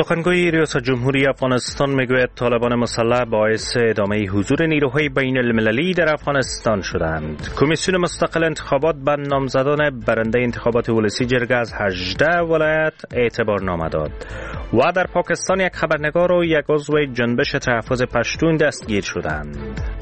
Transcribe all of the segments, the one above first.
سخنگوی ریاست جمهوری افغانستان میگوید طالبان مسلح باعث ادامه حضور نیروهای بین المللی در افغانستان شدند. کمیسیون مستقل انتخابات به نامزدان برنده انتخابات ولسی جرگه از 18 ولایت اعتبارنامه داد. و در پاکستان یک خبرنگار و یک عضو جنبش تحفظ پشتون دستگیر شدند.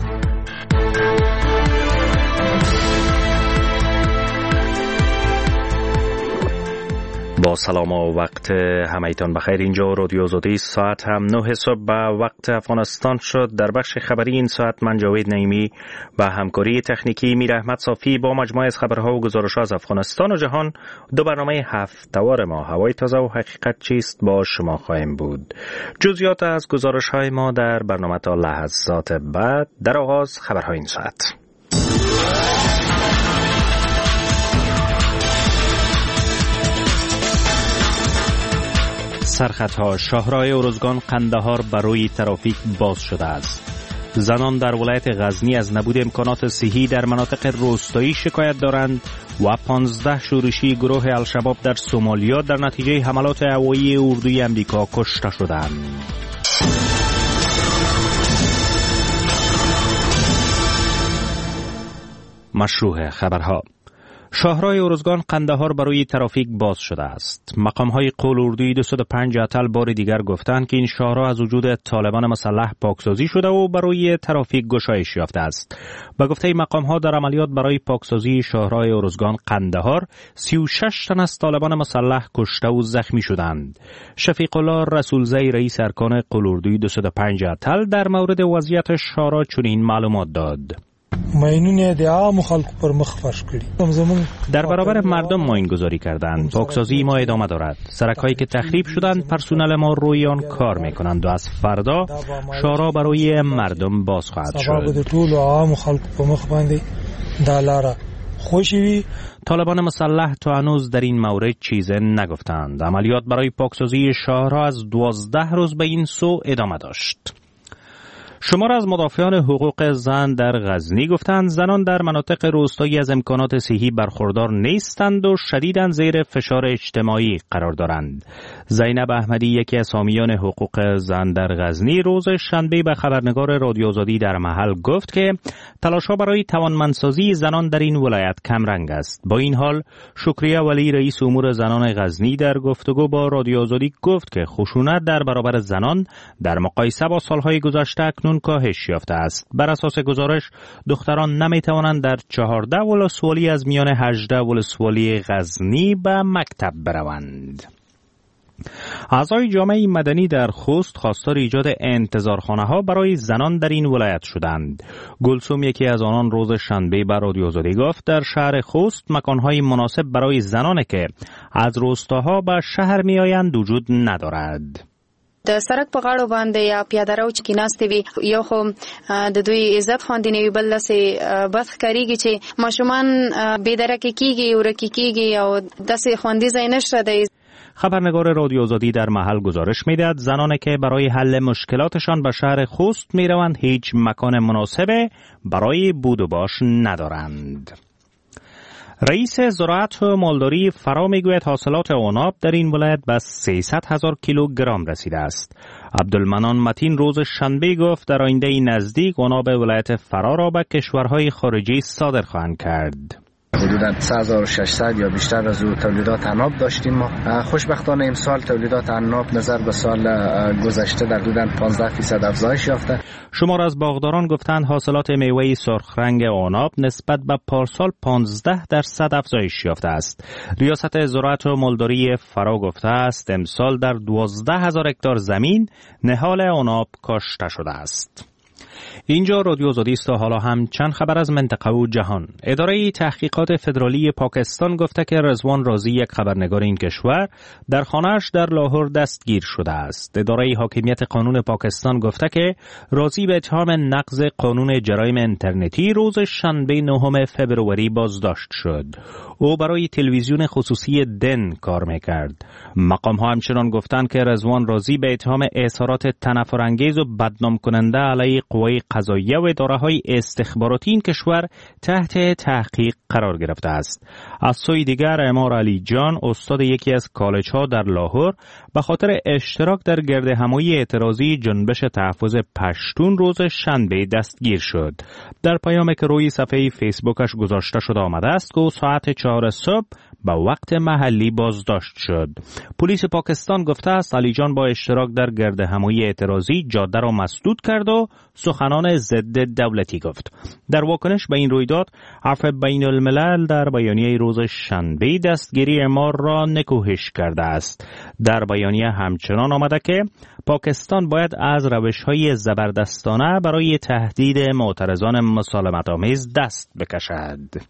با سلام و وقت همه‌تان بخیر. اینجا رادیو آزادی، ساعت هم 9 صبح به وقت افغانستان شد. در بخش خبری این ساعت من جاوید نعیمی و همکاری تکنیکی میر احمد صافی با مجموعه از خبرها و گزارش‌ها از افغانستان و جهان دو برنامه هفته‌وار ما هوای تازه و حقیقت چیست با شما خواهیم بود. جزئیات از گزارش‌های ما در برنامه تا لحظات بعد. در آغاز خبرهای این ساعت. سرخطها: شاهراه ارزگان قندهار برای ترافیک باز شده است. زنان در ولایت غزنی از نبود امکانات صحی در مناطق روستایی شکایت دارند و 15 شورشی گروه الشباب در سومالیا در نتیجه حملات هوایی اردوی امریکا کشته شدند. مشروع خبرها: شاهراه ارزگان قندهار برای ترافیک باز شده است. مقام‌های قول اردوی 205 اتل بار دیگر گفتند که این شاهراه از وجود طالبان مسلح پاکسازی شده و برای ترافیک گشایش یافته است. به گفته مقام‌ها در عملیات برای پاکسازی شاهراه ارزگان قندهار 36 تن از طالبان مسلح کشته و زخمی شدند. شفیق الله رسولزی رئیس ارکان قول اردوی 205 اتل در مورد وضعیت شاهراه چنین معلومات داد: در برابر مردم ما این گذاری کردند. پاکسازی ما ادامه دارد. سرک‌هایی که تخریب شدند پرسنل ما روی آن کار می‌کنند و از فردا شاهراه برای مردم باز خواهد شد. طالبان مسلح تا هنوز در این مورد چیزی نگفتند. عملیات برای پاکسازی شاهراه از 12 روز به این سو ادامه داشت. شمار از مدافعان حقوق زن در غزنی گفتند زنان در مناطق روستایی از امکانات صحی برخوردار نیستند و شدیداً زیر فشار اجتماعی قرار دارند. زینب احمدی، یکی از حامیان حقوق زن در غزنی، روز شنبه به خبرنگار رادیو آزادی در محل گفت که تلاش‌ها برای توانمندسازی زنان در این ولایت کمرنگ است. با این حال شکریه ولی، رئیس امور زنان غزنی، در گفتگو با رادیو آزادی گفت که خشونت در برابر زنان در مقایسه با سالهای گذشته کاهش یافته است. بر اساس گزارش دختران نمیتوانند در 14 ولسوالی از میان 18 ولسوالی غزنی به مکتب بروند. اعضای جامعه مدنی در خوست خواستار ایجاد انتظارخانه‌ها برای زنان در این ولایت شدند. گلسوم، یکی از آنان، روز شنبه به رادیو آزادی گفت در شهر خوست مکان‌های مناسب برای زنان که از روستاها به شهر میآیند وجود ندارد. د سرک په غاړو باندې یا پیاده رو چې کیناستې وي، یو خو د دوی عزت خوندې نه وي، بل داسې بد ښکارېږي چې ماشومان بېدرکې کېږي، ورکې کېږي او داسې خوندي ځای نشته دی. خبرنگار رادیو آزادی در محل گزارش می‌دهد زنانی که برای حل مشکلاتشان به شهر خوست می‌روند هیچ مکان مناسب برای بود و باش ندارند. رئیس زراعت و مالداری فرا میگوید حاصلات عناب در این ولایت به 300,000 کیلوگرم رسیده است. عبدالمنان متین روز شنبه گفت در آینده نزدیک عناب ولایت فرا را به کشورهای خارجی صادر خواهند کرد. حدوداً 3600 یا بیشتر از تولیدات عناب داشتیم ما. خوشبختانه امسال تولیدات عناب نظر به سال گذشته در حدود 15% افزایش یافته. شمار از باغداران گفتند حاصلات میوه سرخ رنگ عناب نسبت به پارسال 15% افزایش یافته است. ریاست زراعت و مالداری فرا گفته است امسال در 12,000 هکتار زمین نهال عناب کاشته شده است. اینجا رادیو آزادی است و حالا هم چند خبر از منطقه و جهان. اداره تحقیقات فدرالی پاکستان گفته که رضوان رازی، یک خبرنگار این کشور، در خانه‌اش در لاهور دستگیر شده است. اداره حاکمیت قانون پاکستان گفته که رازی به اتهام نقض قانون جرایم اینترنتی روز شنبه 9 فبروری بازداشت شد. او برای تلویزیون خصوصی دن کار میکرد. مقام‌ها همچنان گفتند که رضوان رازی به اتهام اظهارات تنفرانگیز و بدنام کننده علیه قوای قضاییه و اداره‌های استخباراتی این کشور تحت تحقیق قرار گرفته است. از سوی دیگر اعمار علی جان، استاد یکی از کالج‌ها در لاهور، به خاطر اشتراک در گردهمایی اعتراضی جنبش تحفظ پشتون روز شنبه دستگیر شد. در پیامی که روی صفحه فیسبوکش گذاشته شده آمده است که او ساعت 4 صبح به وقت محلی بازداشت شد. پلیس پاکستان گفته است علی جان با اشتراک در گردهمایی اعتراضی جاده را مسدود کرد و سخنان ضد دولتی گفت. در واکنش به این رویداد، عفو بین الملل در بیانیه روز شنبه دستگیری اعمار را نکوهش کرده است. در بیانیه همچنان آمده که پاکستان باید از روش‌های زبردستانه برای تهدید معترضان مسالمت‌آمیز دست بکشد.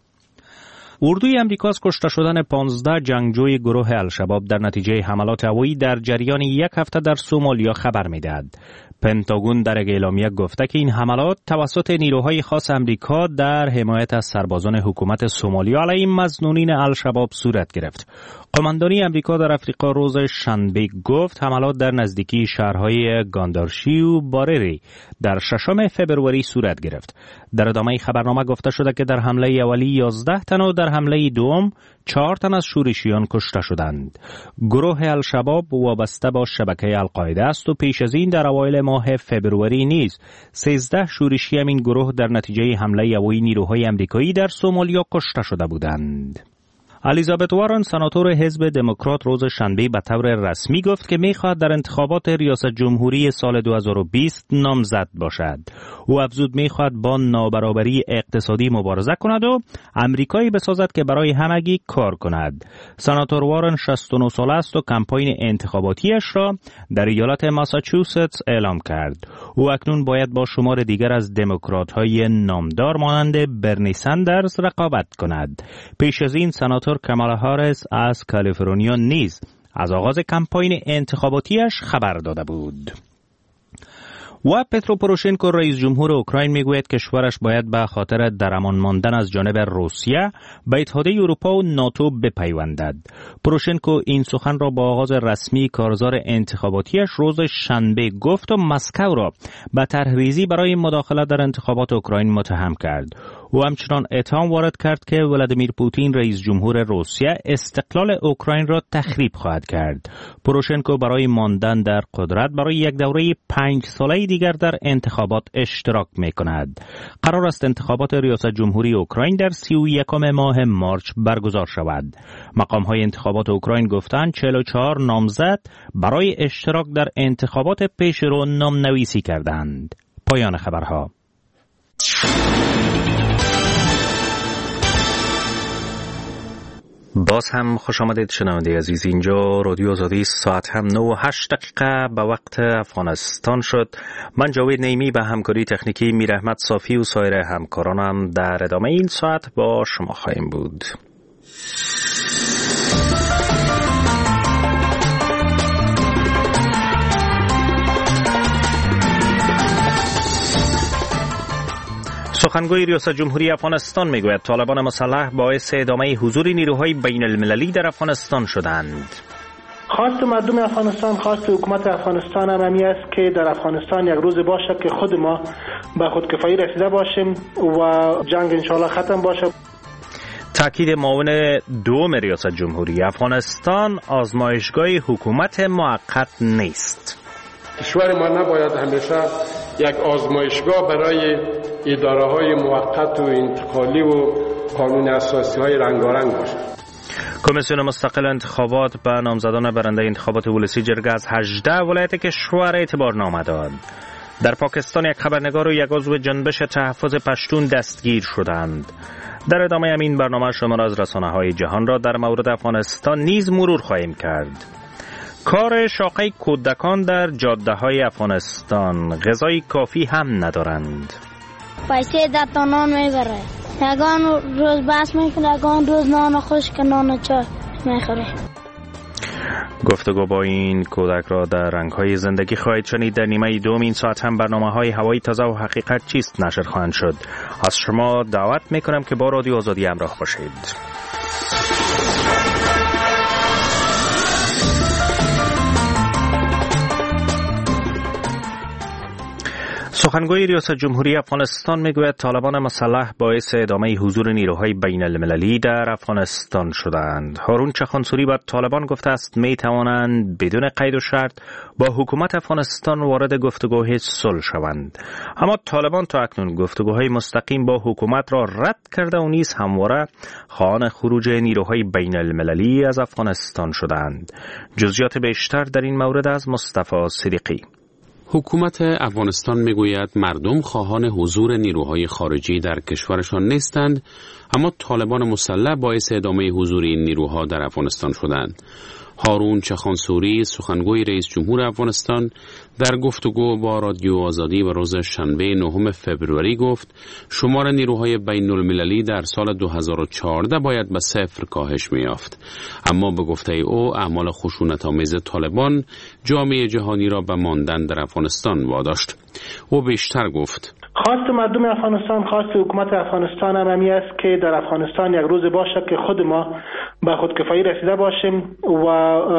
اردوی امریکا از کشته شدن 15 جنگجوی گروه الشباب در نتیجه حملات هوایی در جریان یک هفته در سومالیا خبر می‌دهد. پنتاگون در اعلامیه گفته که این حملات توسط نیروهای خاص امریکا در حمایت از سربازان حکومت سومالیا علیه مظنونین الشباب صورت گرفت. قماندانی امریکا در افریقا روز شنبه گفت حملات در نزدیکی شهرهای گاندارشی و بارری در 6 فبروری صورت گرفت. در ادامه خبرنامه گفته شده که در حمله اولی 11 تن و در حمله دوم 4 تن از شورشیان کشته شدند. گروه الشباب وابسته با شبکه القاعده است و پیش از این در اوایل ماه فبروری نیز 13 شورشی این گروه در نتیجه حمله هوایی نیروهای امریکایی در سومالیا کشته شده بودند. الیزابت وارن، سناتور حزب دموکرات، روز شنبه به طور رسمی گفت که می‌خواهد در انتخابات ریاست جمهوری سال 2020 نامزد باشد. او افزود می‌خواهد با نابرابری اقتصادی مبارزه کند و امریکایی بسازد که برای همگی کار کند. سناتور وارن 69 ساله است و کمپاین انتخاباتیش را در ایالت ماساچوست اعلام کرد. او اکنون باید با شمار دیگر از دموکرات‌های نامدار مانند برنی سندرز رقابت کند. پیش از این سناتور کامالا هاریس از کالیفرنیا نیز از آغاز کمپاین انتخاباتیش خبر داده بود. و پترو پوروشنکو، رئیس جمهور اوکراین، میگوید کشورش باید به خاطر در امان ماندن از جانب روسیه به اتحادیه اروپا و ناتو بپیوندد. پوروشنکو این سخن را با آغاز رسمی کارزار انتخاباتیش روز شنبه گفت و مسکو را به طرحریزی برای مداخله در انتخابات اوکراین متهم کرد. او همچنان اتهام وارد کرد که ولادیمیر پوتین، رئیس جمهور روسیه، استقلال اوکراین را تخریب خواهد کرد. پوروشنکو برای ماندن در قدرت برای یک دوره 5 ساله دیگر در انتخابات اشتراک می‌کند. قرار است انتخابات ریاست جمهوری اوکراین در 31 ماه مارچ برگزار شود. مقام‌های انتخابات اوکراین گفتند 44 نامزد برای اشتراک در انتخابات پیشرو نامنویسی کردند. پایان خبرها. باز هم خوش آمدید شنونده عزیز. اینجا رادیو آزادی، ساعت هم 9:08 به وقت افغانستان شد. من جاوید نیمی به همکاری تکنیکی میر احمد صافی و سایر همکارانم در ادامه این ساعت با شما خواهیم بود. سخنگوی ریاست جمهوری افغانستان میگوید طالبان مسلح باعث ادامه حضور نیروهای بین المللی در افغانستان شدند. خواست مردم افغانستان، خواست حکومت افغانستان هم همی است که در افغانستان یک روز باشد که خود ما به خودکفایی رسیده باشیم و جنگ انشاءالله ختم باشه. تاکید معاون دوم ریاست جمهوری افغانستان: آزمایشگاه حکومت موقت نیست. کشور ما نباید همیشه یک آزمایشگاه برای اداره‌های موقت و انتقالی و قانون اساسی‌های رنگارنگ باشد. کمیسیون مستقل انتخابات به نامزدان برنده انتخابات ولسی جرگه از 18 ولایت کشور اعتبارنامه داد. در پاکستان یک خبرنگار و یک عضو جنبش تحفظ پشتون دستگیر شدند. در ادامه همین برنامه شما را از رسانه‌های جهان را در مورد افغانستان نیز مرور خواهیم کرد. کار شاقه کودکان در جاده‌های افغانستان: غذای کافی هم ندارند. پیسه در نان میبره، یگان روز بس میکنه، یگان روز نان خشک نان چای میخوره. گفتگو با این کودک را در رنگ‌های زندگی خواهید شنید. در نیمه دوم این ساعت هم برنامه‌های هوایی تازه و حقیقت چیست نشر خواهند شد. از شما دعوت میکنم که با رادیو آزادی همراه باشید. سخنگوی ریاست جمهوری افغانستان میگوید طالبان مسلح باعث ادامه حضور نیروهای بین المللی در افغانستان شدند. هارون چخانسوری با طالبان گفته است می توانند بدون قید و شرط با حکومت افغانستان وارد گفتگوهای صلح شوند. اما طالبان تا اکنون گفتگوهای مستقیم با حکومت را رد کرده و نیز همواره خواهان خروج نیروهای بین المللی از افغانستان شدند. جزئیات بیشتر در این مورد از مصطفی صدیقی. حکومت افغانستان میگوید مردم خواهان حضور نیروهای خارجی در کشورشان نیستند، اما طالبان مسلح باعث ادامه حضور این نیروها در افغانستان شدند. هارون چخانسوری سخنگوی رئیس جمهور افغانستان در گفتگو با رادیو آزادی و روز شنبه 9 فوریه گفت شمار نیروهای بین المللی در سال 2014 باید به 0 کاهش می‌یافت. اما به گفته او اعمال خشونت‌آمیز طالبان جامعه جهانی را به ماندن در افغانستان واداشت. او بیشتر گفت خواست مردم افغانستان، خواست حکومت افغانستان هم است که در افغانستان یک روز باشه که خود ما به خودکفایی رسیده باشیم و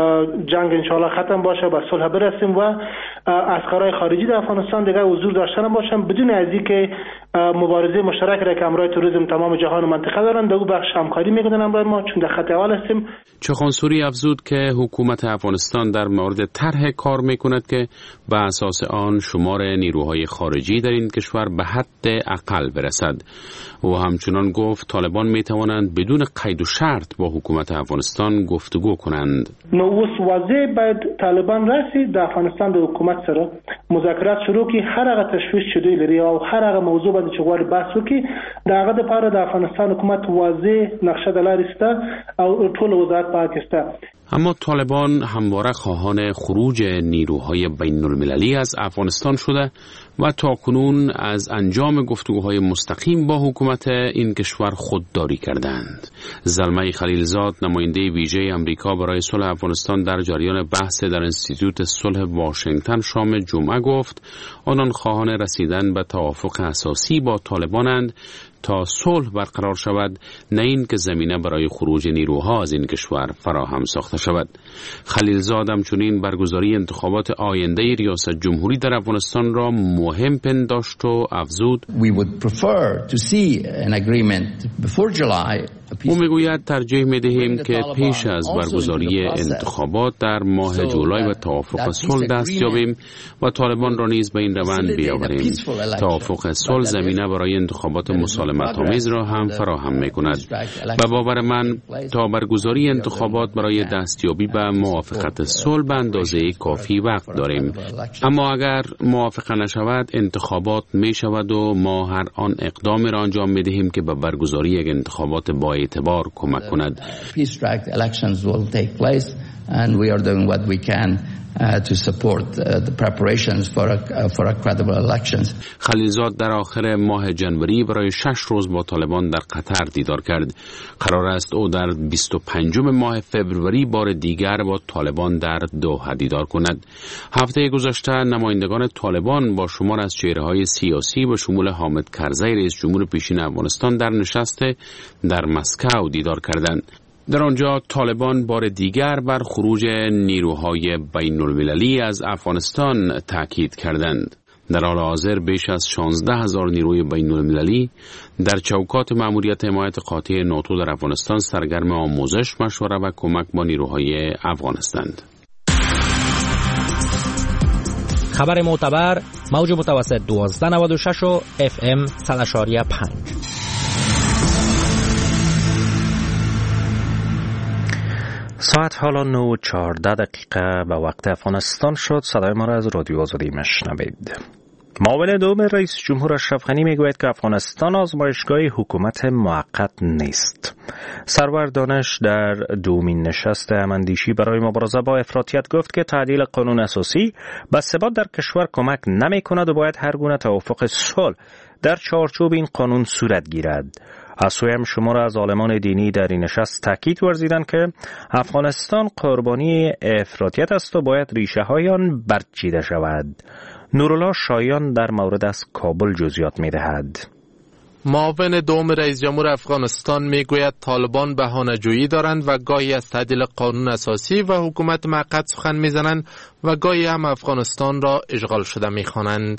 جنگ انشاءالله ختم باشه، به صلح برسیم و عسکرای خارجی در افغانستان دیگه حضور داشتن باشن بدون از اینکه مبارزه مشترک را که همراه توریسم تمام جهان و منطقه دارن در او بخش همکاری میکنن همراه ما، چون در خط اول هستیم. چخانسوری افزود که حکومت افغانستان در مورد طرح کار میکند که به اساس آن شمار نیروهای خارجی در این کشور به حد اقل برسد. و همچنان گفت طالبان میتوانند بدون قید و شرط با حکومت افغانستان گفتگو کنند. نووس واضح باید طالبان رسید در افغانستان در حکومت سره مذاکرات شروع کی، هر هغه تشویش شده لري او هر هغه موضوع باندې چغوار بحث وکي. در هغه لپاره د افغانستان حکومت واضح نقشه د لارې سته او ټول وزارت پاکستان. اما طالبان همواره خواهان خروج نیروهای بین المللی از افغانستان شده و تاکنون از انجام گفتگوهای مستقیم با حکومت این کشور خودداری کردند. زلمه خلیلزاد نماینده ویژه امریکا برای صلح افغانستان در جریان بحث در انستیتوت صلح واشنگتن شام جمعه گفت آنان خواهان رسیدن به توافق اساسی با طالبانند تا صلح برقرار شود، نه این که زمینه برای خروج نیروها از این کشور فراهم ساخته شود. خلیلزاد همچنین برگزاری انتخابات آینده ریاست جمهوری در افغانستان را مهم پنداشت و افزود او میگوید ترجیح میدهیم که پیش از برگزاری انتخابات در ماه جولای به توافق صلح دست یابیم و طالبان را نیز به این روند بیاوریم. توافق صلح زمینه برای انتخابات مسالمت آمیز را هم فراهم میکند. به باور من تا برگزاری انتخابات برای دستیابی به موافقت صلح به اندازه کافی وقت داریم. اما اگر موافقه نشود انتخابات می شود و ما هر آن اقدامی را انجام میدهیم که به برگزاری یک انتخابات با اعتبار کمک کند. to support the preparations for a credible elections. خلیلزاد در آخر ماه جنوری برای 6 روز با طالبان در قطر دیدار کرد. قرار است او در 25 ماه فوریه بار دیگر با طالبان در دوحه دیدار کند. هفته گذشته نمایندگان طالبان با شمار از چهره‌های سیاسی به شمول حامد کرزی رئیس جمهور پیشین افغانستان در نشست در مسکو دیدار کردند. در آنجا طالبان بار دیگر بر خروج نیروهای بین المللی از افغانستان تاکید کردند. در حال حاضر بیش از 16,000 نیروی بین المللی در چوکات مأموریت حمایت قاطع ناتو در افغانستان سرگرم آموزش، مشوره و کمک با نیروهای افغان هستند. خبر معتبر موج متوسط 1296 و FM 100.5. ساعت حالا 9:14 به وقت افغانستان شد. صدای ما را از رادیو آزادی میشنوید. معاون دوم رئیس جمهور اشرف غنی میگوید که افغانستان آزمایشگاه حکومت موقت نیست. سرور دانش در دومین نشست هماندیشی برای مبارزه با افراطیت گفت که تعدیل قانون اساسی به ثبات در کشور کمک نمی کند و باید هر گونه توافق صلح در چارچوب این قانون صورت گیرد. از سوی هم شمار از عالمان دینی در این نشست تاکید ورزیدند که افغانستان قربانی افراطیت است و باید ریشه های آن برچیده شود. نورالله شایان در مورد از کابل جزئیات می‌دهد. معاون دوم رئیس جمهور افغانستان میگوید طالبان بهانه‌جویی دارند و گاهی از تعدیل قانون اساسی و حکومت موقت سخن میزنند و گاهی هم افغانستان را اشغال شده میخوانند.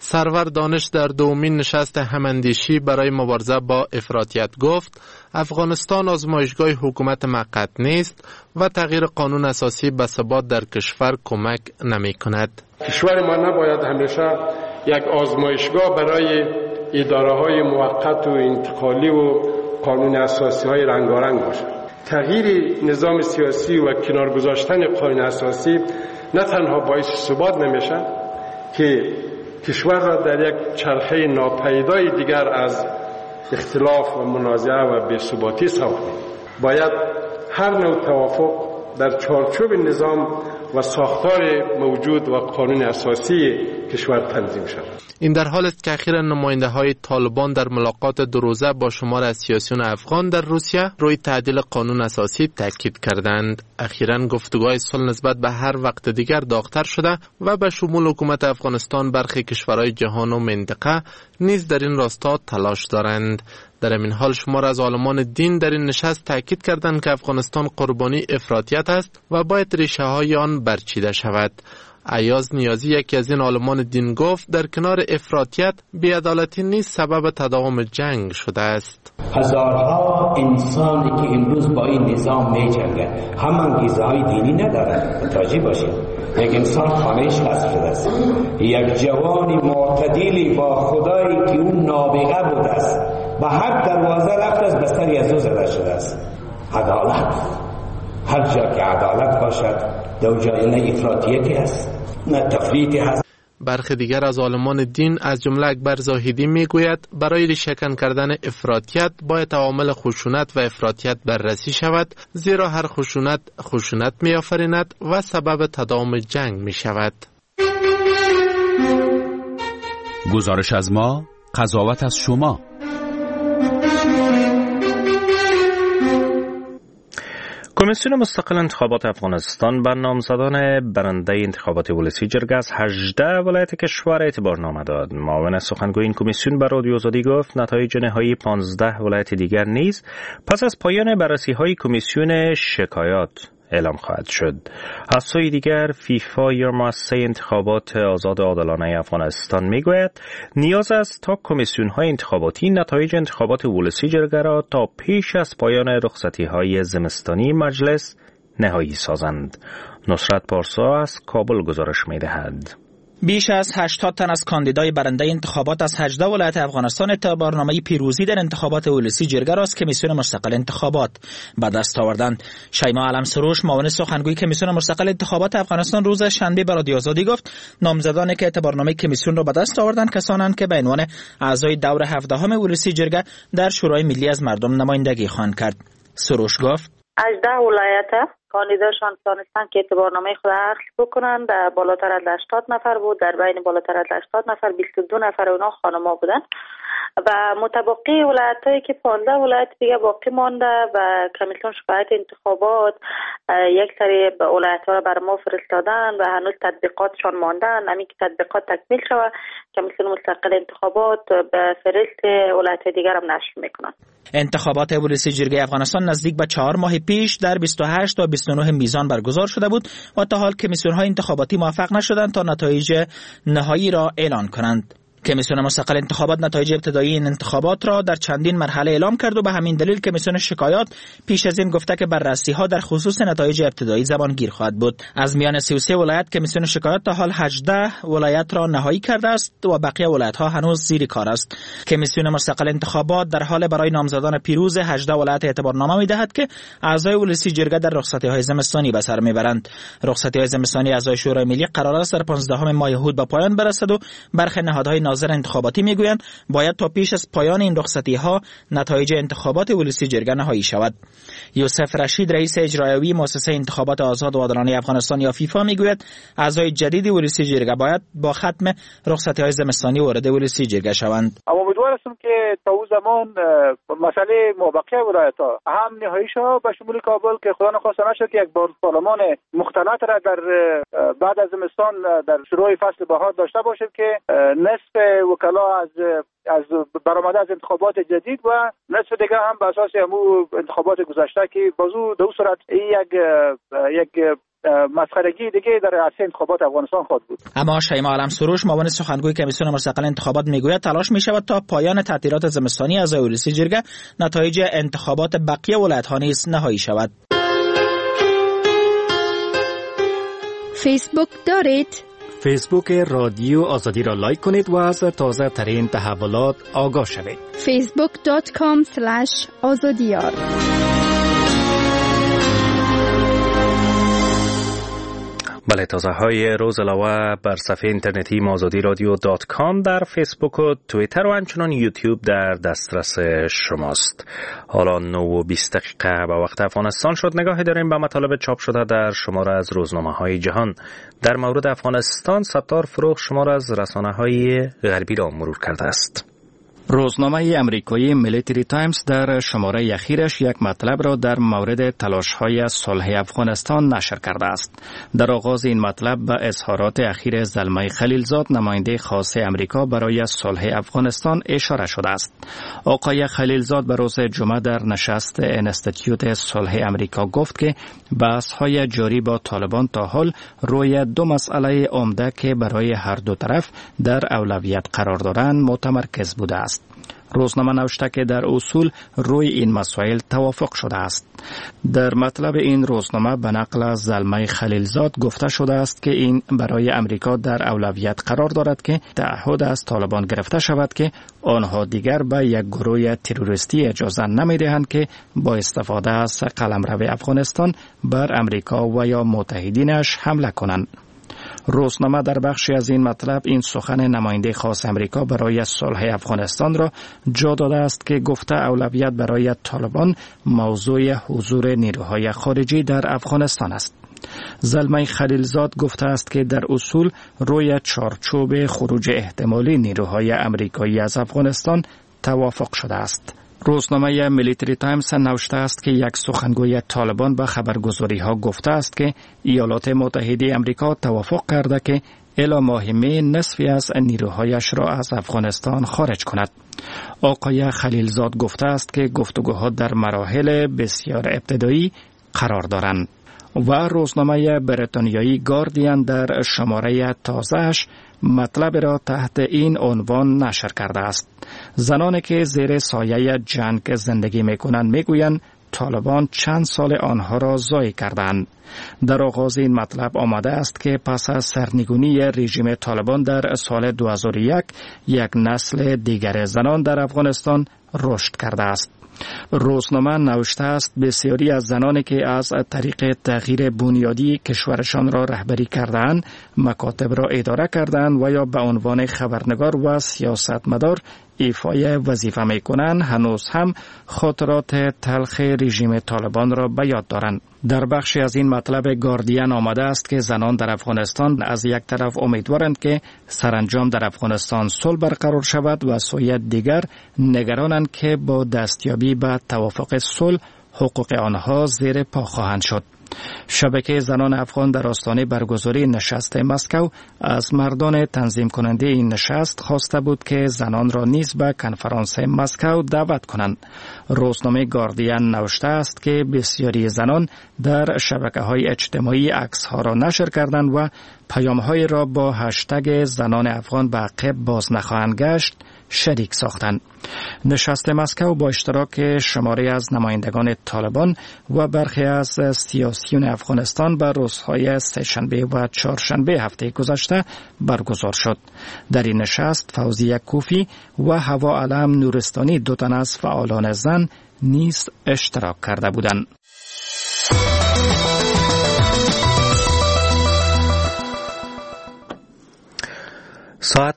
سرور دانش در دومین نشست هماندیشی برای مبارزه با افراطیت گفت افغانستان آزمایشگاه حکومت موقت نیست و تغییر قانون اساسی به ثبات در کشور کمک نمی کند. کشور ما نباید همیشه یک آزمایشگاه برای اداره‌های موقت و انتقالی و قانون اساسی های رنگارنگ باشد. تغییر نظام سیاسی و کنار گذاشتن قانون اساسی نه تنها باعث ثبات نمیشه که کشور را در یک چرخه ناپیدای دیگر از اختلاف و منازعه و بی‌ثباتی ساختیم. باید هر نوع توافق در چارچوب نظام و ساختار موجود و قانون اساسی کشور تنظیم شود. این در حال است که اخیراً نماینده‌های طالبان در ملاقات دو روزه با شمار از سیاسیون افغان در روسیه روی تعدیل قانون اساسی تاکید کردند. اخیراً گفتگوهای صلح نسبت به هر وقت دیگر داغ‌تر شده و به شمول حکومت افغانستان برخی کشورهای جهان و منطقه نیز در این راستا تلاش دارند. در این حال شمار از عالمان دین در این نشست تاکید کردند که افغانستان قربانی افراطیت است و باید ریشه‌های آن برچیده شود. ایاز نیازی یکی از این عالمان دین گفت در کنار افراطیت بی‌عدالتی نیز سبب تداوم جنگ شده است. هزارها انسانی که امروز با این نظام می‌جنگند هم انگیزه‌های دینی ندارند. متوجه باشید یک انسان خانه‌اش غصب شده است، یک جوانی معتدلی با خدایی که اون نابغه بوده است به هر دروازه رفت از بستری از او زده شده است. عدالت هر جا که عدالت باشد دو جای نه افراطیتی هست نه تفریطی هست. برخی دیگر از عالمان دین از جمله اکبر زاهدی میگوید برای ریشه‌کن کردن افراطیت باید عوامل خشونت و افراطیت بررسی شود، زیرا هر خشونت می‌آفریند و سبب تداوم جنگ می‌شود. گزارش از ما، قضاوت از شما. کمیسیون مستقل انتخابات افغانستان بر نامزدان برنده انتخابات ولسی جرگه از 18 ولایت کشور اعتبارنامه داد. معاون سخنگوی این کمیسیون به رادیو آزادی گفت نتایج نهایی 15 ولایت دیگر نیز پس از پایان بررسی‌های کمیسیون شکایات اعلام خواهد شد. از سوی دیگر فیفا یا مؤسسه انتخابات آزاد و عادلانه افغانستان میگوید نیاز است تا کمیسیون‌های انتخاباتی نتایج انتخابات ولسی جرگه را تا پیش از پایان رخصتی‌های زمستانی مجلس نهایی سازند. نصرت پارسا از کابل گزارش می‌دهد. بیش از 80 تن از کاندیدای برنده انتخابات از 18 ولایت افغانستان اعتبارنامه پیروزی در انتخابات ولسی جرگه را از کمیسیون مستقل انتخابات به دست آوردند. شیما علمسروش معاون سخنگوی کمیسیون مستقل انتخابات افغانستان روز شنبه به رادیو آزادی گفت نامزدانی که اعتبارنامه کمیسیون را به دست آوردند کسانند که به عنوان اعضای دور 17 ولسی جرگه در شورای ملی از مردم نمایندگی خواهند کرد. سروش گفت 18 ولایت کاندیداشان توانستند که اعتبارنامه خود اخذ بکنند. بالاتر از 80 نفر بود. در بین بالاتر از 80 نفر 22 نفر اونها خانم‌ها بودند و متبقی ولایتایی که 15 ولایت دیگه باقی مانده و کمیسیون شکایت انتخابات یک سری ولایت‌ها را بر ما فرستادن و هنوز تطبیقاتشان ماندن. همین که تطبیقات تکمیل شود کمیسیون مستقل انتخابات به فهرست ولایت دیگر هم نشر میکنند. انتخابات ولسی جرگه افغانستان نزدیک به 4 ماه پیش در 28 تا 29 میزان برگزار شده بود و تا حال کمیسیون‌های انتخاباتی موفق نشدند تا نتایج نهایی را اعلان کنند. کمیسیون مستقل انتخابات نتایج ابتدایی این انتخابات را در چندین مرحله اعلام کرد و به همین دلیل کمیسیون شکایات پیش از این گفته که بررسی‌ها در خصوص نتایج ابتدایی زمانگیر خواهد بود. از میان 33 ولایت کمیسیون شکایات تا حال 18 ولایت را نهایی کرده است و بقیه ولایت‌ها هنوز زیر کار است. کمیسیون مستقل انتخابات در حال برای نامزدان پیروز 18 ولایت اعتبارنامه می‌دهد که اعضای ولسی جرگه در رخصتی‌های زمستانی به سر می‌برند. رخصتی‌های زمستانی اعضای شورای ملی قرار است در 15 ماه یهود به پایان برسد و برخی نهادهای ناظر انتخاباتی میگویند باید تا پیش از پایان این رخصتی‌ها نتایج انتخابات ولسی جرگه نهایی شود. یوسف رشید رئیس اجرایی مؤسسه انتخابات آزاد و عادلانه افغانستان یا فیفا میگوید اعضای جدید ولسی جرگه باید با ختم رخصتی‌های زمستانی وارد ولسی جرگه شوند. امیدوار هستم که تا اون زمان مسئله مابقی ولایت‌ها هم نهایی شود به شمول کابل که خدا نخواسته نشد که یک پارلمان مختلط را در بعد از زمستان در شروع فصل بهار داشته باشیم که نصف وکلا از برآمده از انتخابات جدید و نصف دیگه هم به اساس همون انتخابات گذشته که بازو دو صورت یک مسخرگی دیگه در عرصه انتخابات افغانستان خواهد بود. اما شیما عالم سروش معاون سخنگوی کمیسیون مستقل انتخابات میگوید تلاش میشود تا پایان تعطیلات زمستانی اعضای رییس جرگه نتایج انتخابات بقیه ولایت‌ها نیز نهایی شود. فیسبوک دارید؟ فیسبوک رادیو آزادی را لایک کنید و از تازه ترین تحولات آگاه شوید. facebook.com/azadiyar. بله، تازه های روز علاوه بر صفحه اینترنتی azadiradyo.com در فیسبوک و توییتر و همچنان یوتیوب در دسترس شماست. حالا 9:20 به وقت افغانستان شد. نگاهی داریم به مطالب چاپ شده در شماره از روزنامه های جهان. در مورد افغانستان ستار فروغ شماره از رسانه های غربی را مرور کرده است. روزنامه امریکایی میلیتری تایمز در شماره اخیرش یک مطلب را در مورد تلاش‌های صلح افغانستان نشر کرده است. در آغاز این مطلب به اظهارات اخیر زلمه خلیلزاد نماینده خاص امریکا برای صلح افغانستان اشاره شده است. آقای خلیلزاد به روز جمعه در نشست انستیتیوت صلح امریکا گفت که بحث‌های جاری با طالبان تا حال روی دو مسئله عمده که برای هر دو طرف در اولویت قرار دارند متمرکز بوده است. روزنامه نوشته که در اصول روی این مسائل توافق شده است. در مطلب این روزنامه به نقل از زلمه خلیلزاد گفته شده است که این برای امریکا در اولویت قرار دارد که تعهد از طالبان گرفته شود که آنها دیگر به یک گروه تروریستی اجازه نمی‌دهند که با استفاده از قلمرو افغانستان بر امریکا و یا متحدینش حمله کنند. روزنامه در بخشی از این مطلب این سخن نماینده خاص امریکا برای صلح افغانستان را جا داده است که گفته اولویت برای طالبان موضوع حضور نیروهای خارجی در افغانستان است. زلمه خلیلزاد گفته است که در اصول روی چارچوب خروج احتمالی نیروهای امریکایی از افغانستان توافق شده است. روزنامه میلیتری تایمز نوشته است که یک سخنگوی طالبان به خبرگزاری ها گفته است که ایالات متحده امریکا توافق کرده که الی ماه می نصفی از نیروهایش را از افغانستان خارج کند. آقای خلیلزاد گفته است که گفتگوها در مراحل بسیار ابتدایی قرار دارند. و روزنامه بریتانیایی گاردین در شماره تازه‌اش مطلب را تحت این عنوان نشر کرده است. زنانی که زیر سایه جنگ زندگی می‌کنند می‌گویند طالبان چند سال آنها را ضایع کردند. در آغاز این مطلب آمده است که پس از سرنگونی رژیم طالبان در سال 2001 یک نسل دیگر زنان در افغانستان رشد کرده است. روزنامه نوشته است بسیاری از زنانی که از طریق تغییر بنیادی کشورشان را رهبری کردند، مکاتب را اداره کردند و یا به عنوان خبرنگار و سیاستمدار ایفای وظیفه می‌کنند، هنوز هم خاطرات تلخ رژیم طالبان را به یاد دارند. در بخشی از این مطلب گاردین آمده است که زنان در افغانستان از یک طرف امیدوارند که سرانجام در افغانستان صلح برقرار شود و سوی دیگر نگرانند که با دستیابی به توافق صلح حقوق آنها زیر پا خواهند شد. شبکه زنان افغان در آستانه برگزاری نشست مسکو از مردان تنظیم کننده این نشست خواسته بود که زنان را نیز به کنفرانس مسکو دعوت کنند. روزنامه گاردین نوشته است که بسیاری زنان در شبکه‌های اجتماعی عکس‌ها را نشر کردند و پیام‌های را با هشتگ زنان افغان به عقب باز نخواهند گشت شریک ساختند. نشست مسکو با اشتراک شماری از نمایندگان طالبان و برخی از سیاسیون افغانستان بر روزهای سه‌شنبه و چهارشنبه هفته گذشته برگزار شد. در این نشست فوزیه کوفی و هوا علم نورستانی دو تن از فعالان زن نیز اشتراک کرده بودند. ساعت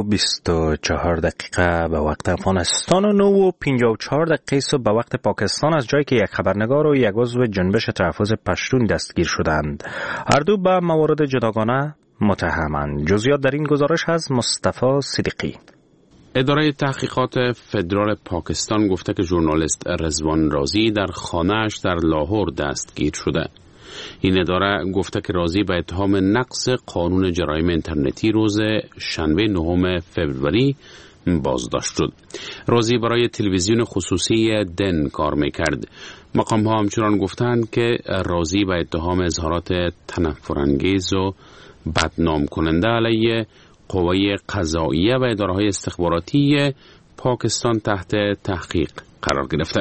9:24 به وقت افغانستان و 9:54 صبح به وقت پاکستان از جایی که یک خبرنگار و یک عضو جنبش تحفظ پشتون دستگیر شدند. هر دو به موارد جداگانه متهمند. جزئیات در این گزارش از مصطفی صدیقی. اداره تحقیقات فدرال پاکستان گفته که ژورنالیست رضوان رازی در خانه‌اش در لاهور دستگیر شده. این اداره گفته که رازی به اتهام نقض قانون جرایم اینترنتی روز شنبه 9 فوریه بازداشت شد. رازی برای تلویزیون خصوصی دن کار میکرد. مقام ها همچنان گفتند که رازی به اتهام اظهارات تنفرانگیز و بدنام کننده علیه قوای قضاییه و اداره‌های استخباراتی پاکستان تحت تحقیق قرار گرفته.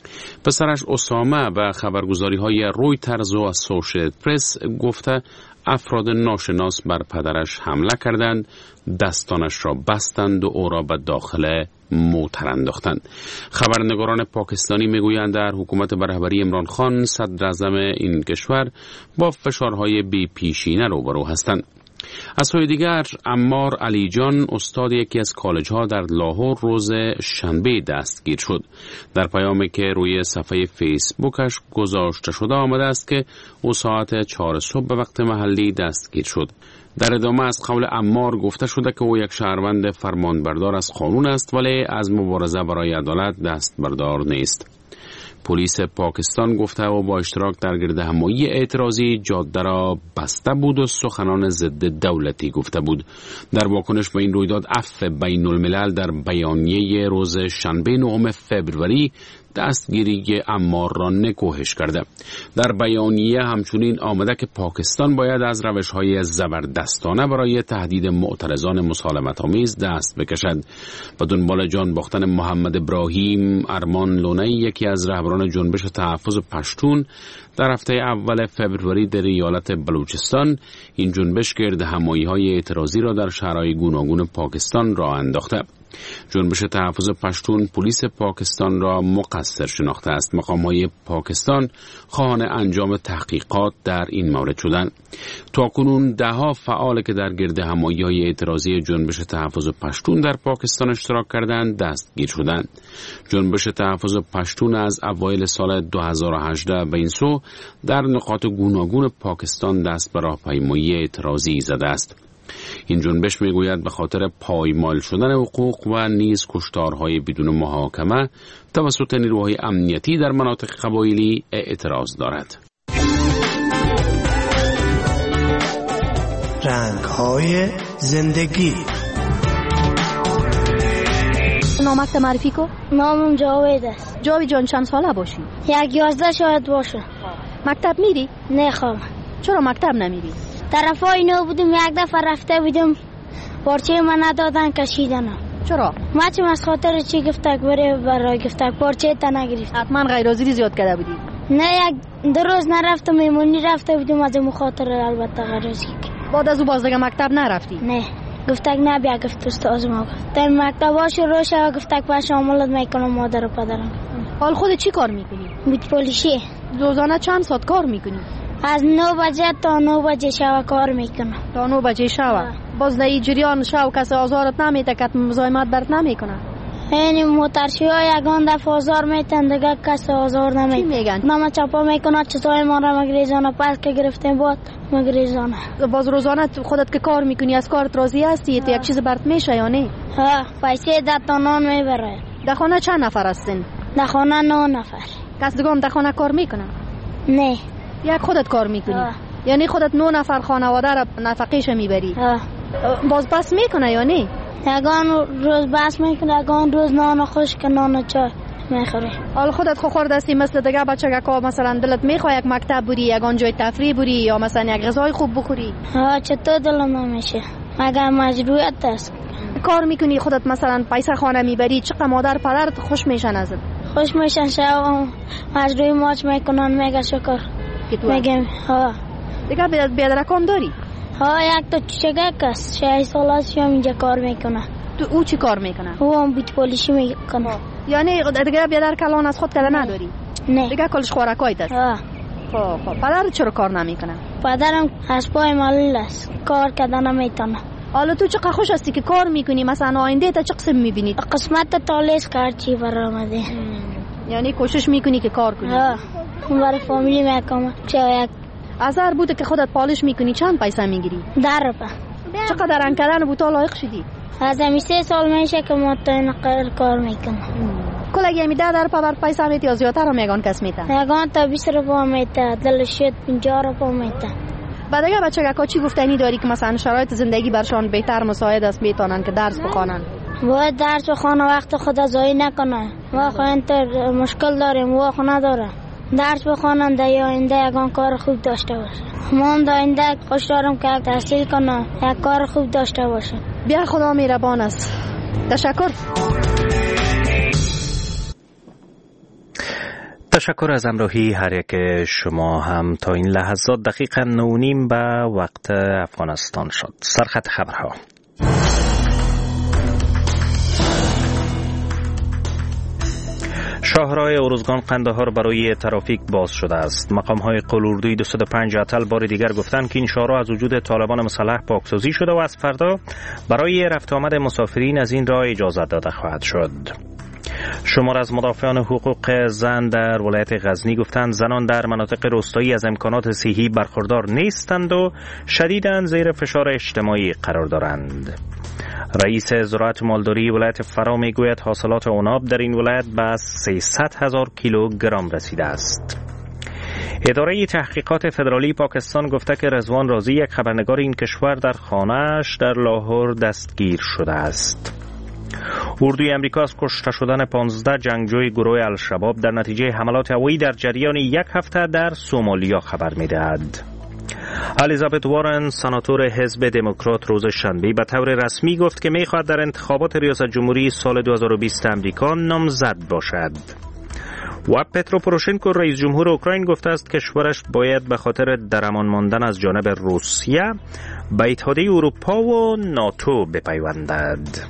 پسرش اسامه به خبرگزاری‌های رویترز و اسوشییتد پرس گفته افراد ناشناس بر پدرش حمله کردند، دستانش را بستند و او را به داخل موتر انداختند. خبرنگاران پاکستانی میگویند در حکومت به رهبری عمران خان صدر اعظم این کشور با فشارهای بی پیشینه روبرو هستند. از سوی دیگر عمار علی جان استاد یکی از کالج ها در لاهور روز شنبه دستگیر شد. در پیامی که روی صفحه فیسبوکش گذاشته شده آمده است که او ساعت 4 صبح به وقت محلی دستگیر شد. در ادامه از قول عمار گفته شده که او یک شهروند فرمانبردار از قانون است ولی از مبارزه برای عدالت دست بردار نیست. پلیس پاکستان گفته او با اشتراک در گردهمایی اعتراضی جاده را بسته بود و سخنان ضد دولتی گفته بود. در واکنش به این رویداد عفو بین الملل در بیانیه روز شنبه 9 فوریه دستگیری عمار را نکوهش کرده. در بیانیه همچنین آمده که پاکستان باید از روش‌های زبردستانه برای تهدید معترضان مسالمت‌آمیز دست بکشد. به دنبال جان باختن محمد ابراهیم ارمان لونی، یکی از رهبران جنبش تحفظ پشتون، در هفته اول فوریه در ایالت بلوچستان این جنبش گردهمایی‌های اعتراضی را در شهرهای گوناگون پاکستان راه انداخته. جنبش تحفظ پشتون پلیس پاکستان را مقصر شناخته است. مقام‌های پاکستان خواهان انجام تحقیقات در این مورد شدند. تاکنون ده‌ها فعال که در گردهمایی‌های اعتراضی جنبش تحفظ پشتون در پاکستان اشتراک کردند دستگیر شدند. جنبش تحفظ پشتون از اوایل سال 2018 به این سو در نقاط گوناگون پاکستان دست به راهپیمایی اعتراضی زده است. این جنبش میگوید به خاطر پایمال شدن حقوق و نیز کشتارهای بدون محاکمه توسط نیروهای امنیتی در مناطق قبایلی اعتراض دارد. رنگ‌های زندگی. نامت معرفی کو؟ نامم جاوید است. جاوید جان چند ساله باشی؟ 11 شاید باشه. مکتب میری؟ نه خواهم. چرا مکتب نمیری؟ طرفای نو بودم، یک دفعه رفته بودم پارچه من ندادن کشیدنم. چرا؟ مچم از خاطر چی گفتک بره برای گفتک پارچه تا نگرفت. حتما غیر حاضری زیاد کرده بودی؟ نه، یک دو روز نرفتم، میمونی رفته بودم از مخاطر البته غیر حاضری. بعد از او باز دیگه مکتب نرفتی؟ نه، گفتک نه بیا، گفت استاد ما گفت در مکتبا شروع شد، گفتک باشه عملت میکنم مادر و پدرم. حال خودت چی کار میکنی؟ بیت پلیسی. روزانه چند ساعت کار میکنی؟ از 9 بجه تا 9 بجه شب کار میکنم. تا 9 بجه شب؟ باز در جریان شب کسی آزارت نمیده که مزاحمت برت نمیکنه؟ یعنی موترشی‌ها یگان دفعه آزار میتن، دیگه کسی آزار نمیتن. چی میگن؟ نام چپا میکنه، چطوری ما را مگریزانه، پس که گرفتیم بود مگریزانه. باز روزانه خودت که کار میکنی از کارت راضی هستی؟ یک چیز برت میشه یا نه؟ ها، پیسه 10 تا نان میبره. در خانه چند نفر هستین؟ در خانه 9 نفر. کس دیگه هم در خانه کار میکنه؟ نه، یک خودت کار میکنی؟ یعنی خودت 9 نفر خانواده را نفقیش میبری؟ باز بس میکنه یا نه؟ یگان روز بس میکنه، یگان روز نان خوش که نان چای میخوری. حال خودت خورده هستی مثل دیگه بچه که مثلا دلت میخواد یک مکتب بری، یگان جای تفریح بری یا مثلا یک غذای خوب بخوری؟ چطور دلم نمیشه؟ مگر مجبوریت است. کار میکنی خودت مثلا پیسه خانه میبری، چقدر مادر پدرت خوش میشن ازت؟ خوش میشن، شب مجروی ماچ میکنن، میگه شکر میگم. ها دیگه بیادرکام داری؟ ها، یک تا چگک است 6 سال است اینجا کار میکنه. تو او چی کار میکنه؟ او هم بیت پلیسی میکنه. یعنی دیگه بیادر کلان از خود کده نداری؟ نه، دیگه کلش خوراکایت است. خب پدر چرا کار نمیکنه؟ پدرم از پای معلول است، کار کده نمیتونه. حالا تو چقدر خوش هستی که کار میکنی؟ مثلا آینده تا چه قسم میبینی؟ قسمت تالیس کار چی برآمده. یعنی کوشش میکنی که کار کنی؟ برای فامیلی میکنم. چه ازار بوده که خودت پالش میکنی چند پیسه میگیری؟ 10 روپیه. چقدر انکدن بوتا لایق شدی؟ از همی 3 سال میشه که ما تا این کار میکنم. کلگی همی 10 روپیه بر پیسه میتی یا زیادتر هم یگان کس میته؟ یگان تا 20 روپیه میته، دلشید 50 روپیه میته. بعد اگه بچه که چی گفتنی داری که مثلا شرایط زندگی برشان بهتر مساعد است میتونن که درس بخوانن؟ باید درس بخونه وقت خود ضایع نکنه. واقعا اینطور مشکل داریم، واقعا نداره. درس بخونن در آینده یکان کار خوب داشته باشه. من در آینده خوش دارم که تحصیل کنم، یک کار خوب داشته باشه. بیا خدا مهربان است. تشکر. تشکر از همراهی هر یک شما. هم تا این لحظات دقیقاً 9:30 به وقت افغانستان شد. سرخط خبرها. شاهراه ارزگان قندهار برای ترافیک باز شده است. مقام‌های قلوردوی 205 اتل بار دیگر گفتند که این شاهراه از وجود طالبان مسلح پاکسازی شده و از فردا برای رفت آمد مسافرین از این راه اجازه داده خواهد شد. شمار از مدافعان حقوق زن در ولایت غزنی گفتند زنان در مناطق روستایی از امکانات صحی برخوردار نیستند و شدیداً زیر فشار اجتماعی قرار دارند. رئیس زراعت مالداری ولایت فرا میگوید حاصلات عناب در این ولایت به 300,000 کیلوگرم رسیده است. اداره تحقیقات فدرالی پاکستان گفته که رضوان رازی یک خبرنگار این کشور در خانه‌اش در لاهور دستگیر شده است. اردوی امریکا از کشته شدن 15 جنگجوی گروه الشباب در نتیجه حملات هوایی در جریان یک هفته در سومالیا خبر می‌دهد. الیزابت وارن سناتور حزب دموکرات روز شنبه به طور رسمی گفت که می‌خواهد در انتخابات ریاست جمهوری سال 2020 امریکا نامزد باشد. و پترو پوروشنکو رئیس جمهور اوکراین گفته است کشورش باید به خاطر درمان ماندن از جانب روسیه به اتحادیه اروپا و ناتو بپیوندد.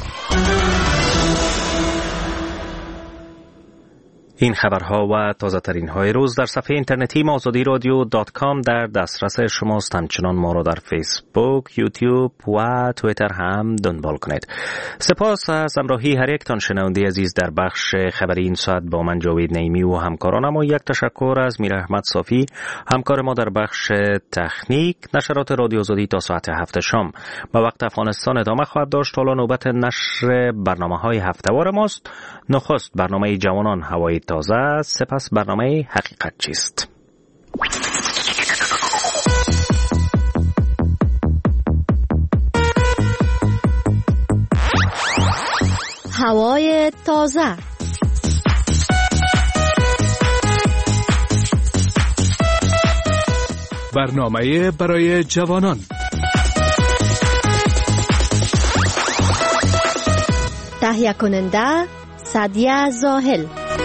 این خبرها و تازه ترین های روز در صفحه اینترنتی azadiradio.com در دسترس شماست. همچنان ما را در فیسبوک، یوتیوب و توییتر هم دنبال کنید. سپاس از همراهی هر یک تان شنونده عزیز در بخش خبری این ساعت با من جاوید نعیمی و همکارانم و یک تشکر از میر احمد صافی همکار ما در بخش تکنیک. نشرات رادیو آزادی تا ساعت 7 شام با وقت افغانستان ادامه خواهد داشت. حالا نوبت نشر برنامه‌های هفته‌وار ماست. نخست برنامه جوانان هوای تازه، سپس برنامه حقیقت چیست. هوای تازه. برنامه برای جوانان. تهیه کننده سعدیه زاهل.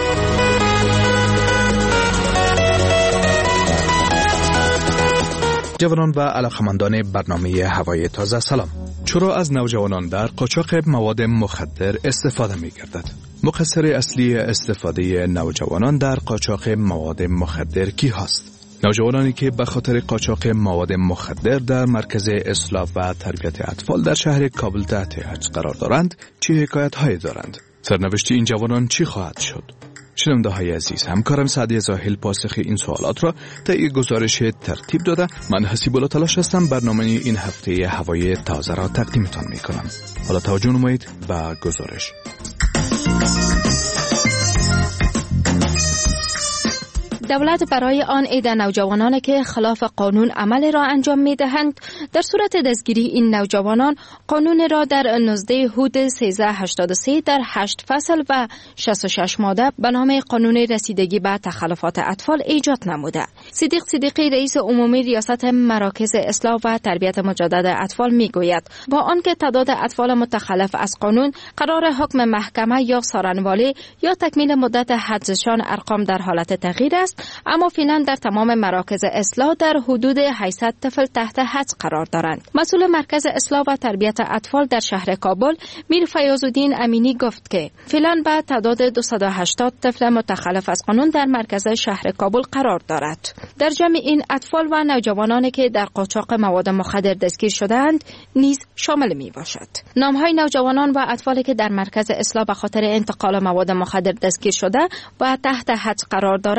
جوانان و علاقمندان برنامه هوای تازه سلام. چرا از نوجوانان در قاچاق مواد مخدر استفاده می گردد؟ مقصر اصلی استفاده نوجوانان در قاچاق مواد مخدر کی هست؟ نوجوانانی که به خاطر قاچاق مواد مخدر در مرکز اصلاح و تربیت اطفال در شهر کابل تحت حبس قرار دارند چه حکایت هایی دارند؟ سرنوشت این جوانان چی خواهد شد؟ شنونده های عزیز، همکارم سعدی زاهل پاسخ این سوالات را طی گزارش ترتیب داده. من حسیب الله تلاش هستم برنامه این هفته هوای تازه را تقدیمتان می کنم. حالا توجه نمایید به گزارش. دولت برای آن عده نوجوانان که خلاف قانون عمل را انجام می دهند در صورت دستگیری این نوجوانان قانون را در 19 هود 1383 در 8 فصل و 66 ماده به نام قانون رسیدگی به تخلفات اطفال ایجاد نموده. صدیق صدیقی رئیس عمومی ریاست مراکز اصلاح و تربیت مجدد اطفال می گوید با آنکه تعداد اطفال متخلف از قانون قرار حکم محکمه یا سارنوالی یا تکمیل مدت حبسشان ارقام در حالت تغییر است، اما فعلا در تمام مراکز اصلاح در حدود 800 طفل تحت حبس قرار دارند. مسئول مرکز اصلاح و تربیت اطفال در شهر کابل میر فیاض‌الدین امینی گفت که فعلا به تعداد 280 طفل متخلف از قانون در مرکز شهر کابل قرار دارد. در جمع این اطفال و نوجوانانی که در قاچاق مواد مخدر دستگیر شده‌اند نیز شامل می باشد. نام‌های نوجوانان و اطفالی که در مرکز اصلاح به خاطر انتقال مواد مخدر دستگیر شده و تحت حبس قرار دارند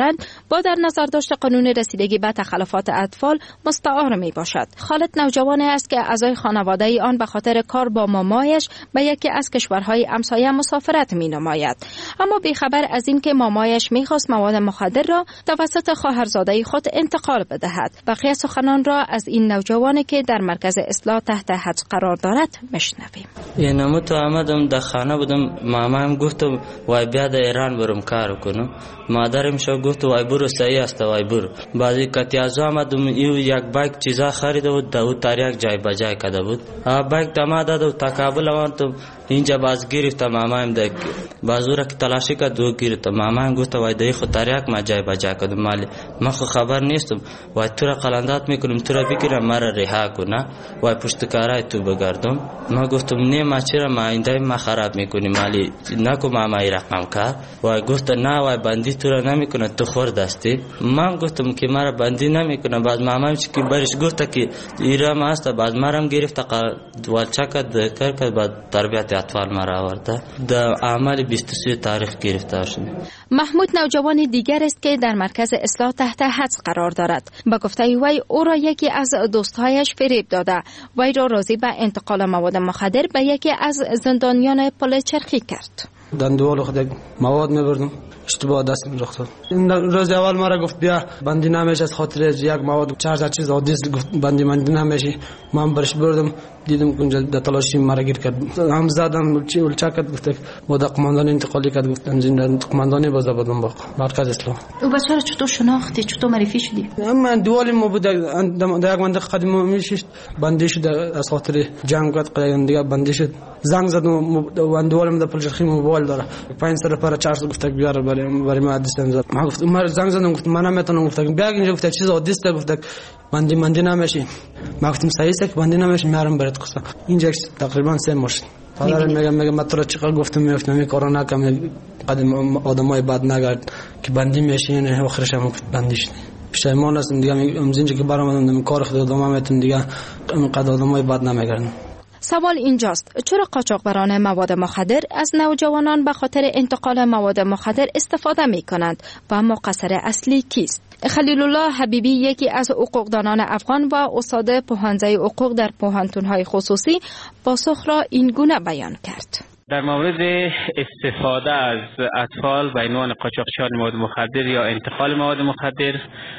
با در نظر داشت قانون رسیدگی به تخلفات اطفال مستعار می باشد. خالد نوجوانی است که اعضای خانواده آن به خاطر کار با مامایش به یکی از کشورهای همسایه مسافرت می نماید، اما بیخبر از این که مامایش می خواست مواد مخدر را توسط خواهرزاده خود انتقال بدهد. بقیه سخنان را از این نوجوانی که در مرکز اصلاح تحت حبس قرار دارد میشنویم. یعنی تو آمدم در خانه بودم، مامایم گفت وای بیا در ایران برم کار کنم. مادرم شو گفت وای برو صحیح است وای برو. بعضی کتیازو آمدم یک بایک چیزا خریده بود، دو تاریخ جای بجای کرده بود. بایک دما داد و تکابل آمدم اینجا باز گرفتم. مامایم دیگه بازو را که تلاشی کرد و گرفتم. مامایم گفت وای دی خود تاریخ ما جای بجای کردم. مالی ما خو خبر نیستم. وای تو را قلندات میکنم، تو را بگیرم مرا رها کنه، وای پشت کارای تو بگردم. ما گفتم نه ما چرا ما اینجا ما خراب میکنی، مالی نکو مامای رقم کار. وای گفت نه وای بندی تو را نمیکنه، تو خورد هستی. من گفتم که مرا بندی نمیکنه. بعد مامایم چی که برش گفت که ایران است، بعد مرام گرفت والچا کرد بعد تربیت اطفال مرا آورده. در اعمال 23 تاریخ گرفته شد. محمود نوجوانی دیگر است که در مرکز اصلاح تحت حبس قرار دارد. با گفته وی او را یکی از دوستهایش فریب داده، وی را راضی به انتقال مواد مخدر به یکی از زندانیان پل چرخی کرد. دندوال خود مواد میبردم، اشتباه دست می‌ریخت. روز اول مرا گفت بیا بندی نمیشه، از خاطر یک مواد 4 چیز عادی گفت بندی نمیشه. من برش بردم، دیدم اونجا در تلاشی مرا گیر کرد. هم زدم چا کرد، گفت بود قماندان انتقالی کرد. گفتم زندان قماندانی باز بدم با مرکز اصلاح. او بچه را چطور شناختی، چطور معرفی شدی؟ من دوالی ما بود در یک منطقه قدیم میشید بندی شد، از خاطر جنگ کرد دیگه بندی شد. زنگ زدم و دوالم در پلچرخی موبایل داره 5 سر پر 400 گفت بیار برای ما دستم زد. ما گفت عمر زنگ زدم گفت من نمیتونم. گفت بیا اینجا. گفت چیز عادی است. گفت بندی نمیشه. ما گفتم صحیح است که بندی نمیشه، میارم برات قصه. اینجا تقریبا 3 ماه شد. حالا میگم من تو را چقدر گفتم میفتم کارو نکنم، قدم آدمای بد نگرد که بندی میشه. نه آخرش هم بندی شد. پشیمان هستم دیگه. اینجا که برام کار خود ادامه میتونم دیگه، قد آدمای بد نمیگردم. سوال اینجاست چرا قاچاقبران مواد مخدر از نوجوانان به خاطر انتقال مواد مخدر استفاده می کنند و مقصر اصلی کیست؟ خلیل الله حبیبی یکی از حقوقدانان افغان و استاد پوهنځی حقوق در پوهنتون‌های خصوصی پاسخ را این گونه بیان کرد. در مورد استفاده از اطفال به عنوان قاچاقچیان مواد مخدر یا انتقال مواد مخدر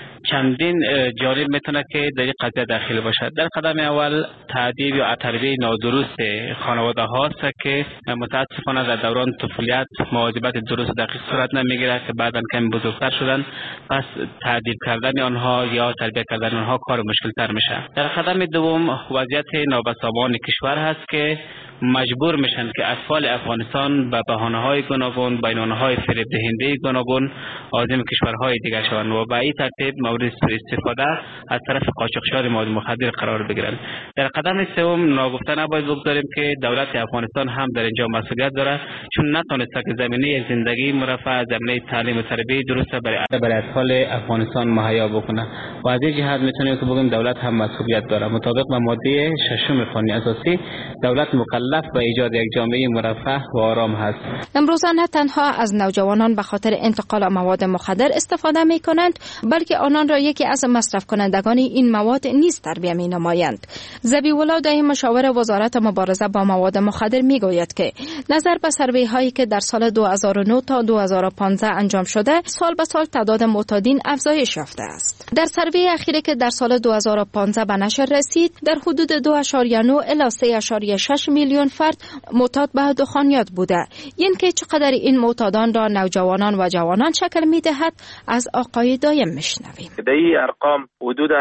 چندین جانب میتونه که در این قضیه داخل باشد. در قدم اول تعدیب یا تربیه نادرست خانواده هاست که متاسفانه در دوران طفولیت مواظبت درست دقیق صورت نمیگیره که بعداً کمی بزرگتر شدن، پس تعدیب کردن آنها یا تربیت کردن آنها کار مشکل تر میشه. در قدم دوم وضعیت نابسامان کشور هست که مجبور میشن که اطفال افغانستان به بهانه‌های گوناگون، بیانیه‌های فریب دهنده گوناگون عازم کشورهای دیگر شوند و به این ترتیب مورد استفاده از طرف قاچاقچیان مواد مخدر قرار بگیرند. در قدم سوم ناگفته نباید بگذاریم که دولت افغانستان هم در اینجا مسئولیت داره، چون نتونسته که زمینه زندگی مرفه، زمینه تعلیم و تربیت درست برای اطفال افغانستان مهیا بکنه و از این جهت میتونیم که بگیم دولت هم مسئولیت داره. مطابق با ماده 6 قانون اساسی دولت مکلف به ایجاد یک جامعه مرفه و آرام هست. امروزه نه تنها از نوجوانان به خاطر انتقال مواد مخدر استفاده می کنند، بلکه آنان را یکی از مصرف کنندگان این مواد نیز تربیت می نمایند. ذبیح الله دایی مشاور وزارت مبارزه با مواد مخدر می گوید که نظر به سروی هایی که در سال 2009 تا 2015 انجام شده، سال به سال تعداد معتادین افزایش یافته است. در سروی اخیری که در سال 2015 به نشر رسید، در حدود 2.9 الی 3.6 میلیون فرد معتاد به دخانیات بوده. این که چقدر این معتادان را نوجوانان و جوانان شکل می‌دهد از آقای دایم میشنویم. در این ارقام حدوداً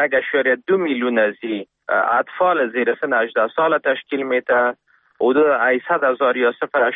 1.2 میلیون از اطفال زیر سن 18 سال تشکیل میده. حدود 800,000 یا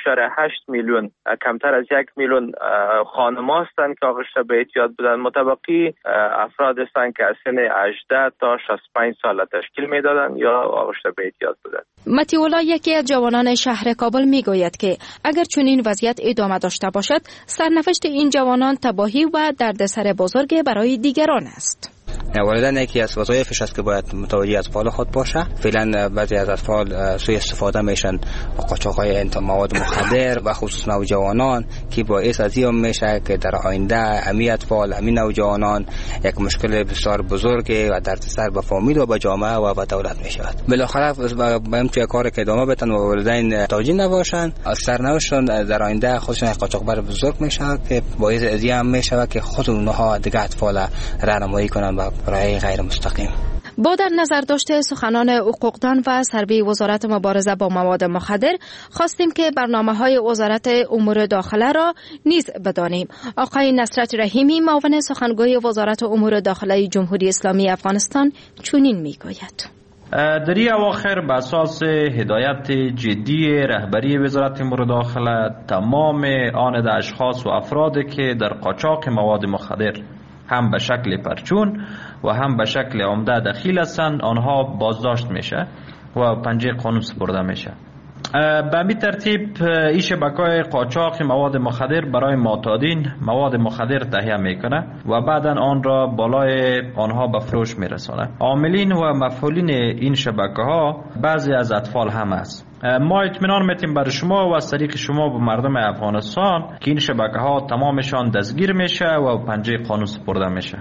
0.8 میلیون کمتر از 1 میلیون خانم هستند که آغشته به اعتیاد بودند. متبقی افراد هستند که از سن 18 تا 65 سال تشکیل میدادند یا آغشته به اعتیاد بودند. متی الله یکی از جوانان شهر کابل میگوید که اگر چنین وضعیت ادامه داشته باشد، سرنوشت این جوانان تباهی و دردسر بزرگ برای دیگران است. والدین یکی از وظایفش است که باید متوجه اطفال خود باشه. فعلا بعضی از اطفال سوء استفاده میشن با قاچاق‌های مواد مخدر و خصوص نوجوانان که باعث از این میشه که در آینده امی اطفال امی نوجوانان یک مشکل بسیار بزرگ و دردسر به فامیل و به جامعه و به دولت میشود. بالاخره باید توی کار که ادامه بدن و والدین توجه نباشن، از سرنوشتشون در آینده خودشون قاچاقبر بزرگ میشه که باعث ازیان میشه که خود اونها دیگه اطفال راهنمایی کنن به راه غیر مستقیم. با در نظر داشته سخنان حقوقدان و سروی وزارت مبارزه با مواد مخدر، خواستیم که برنامه‌های وزارت امور داخله را نیز بدانیم. آقای نصرت رحیمی معاون سخنگوی وزارت امور داخله جمهوری اسلامی افغانستان چنین میگوید: در این اواخر به اساس هدایت جدی رهبری وزارت امور داخله، تمام آن اشخاص و افرادی که در قاچاق مواد مخدر هم به شکل پرچون و هم به شکل عمده دخیل هستند، آنها بازداشت میشه و پنجه قانون سپرده میشه. به همین ترتیب این شبکه‌های قاچاق مواد مخدر برای معتادین مواد مخدر تهیه میکنه و بعدا آن را بالای آنها به فروش میرسانه. عاملین و مفعولین این شبکه‌ها بعضی از اطفال هم است. ما اطمینان میتیم برای شما و از طریق شما به مردم افغانستان که این شبکه‌ها تمامشان دستگیر میشه و پنجه قانون سپرده میشه.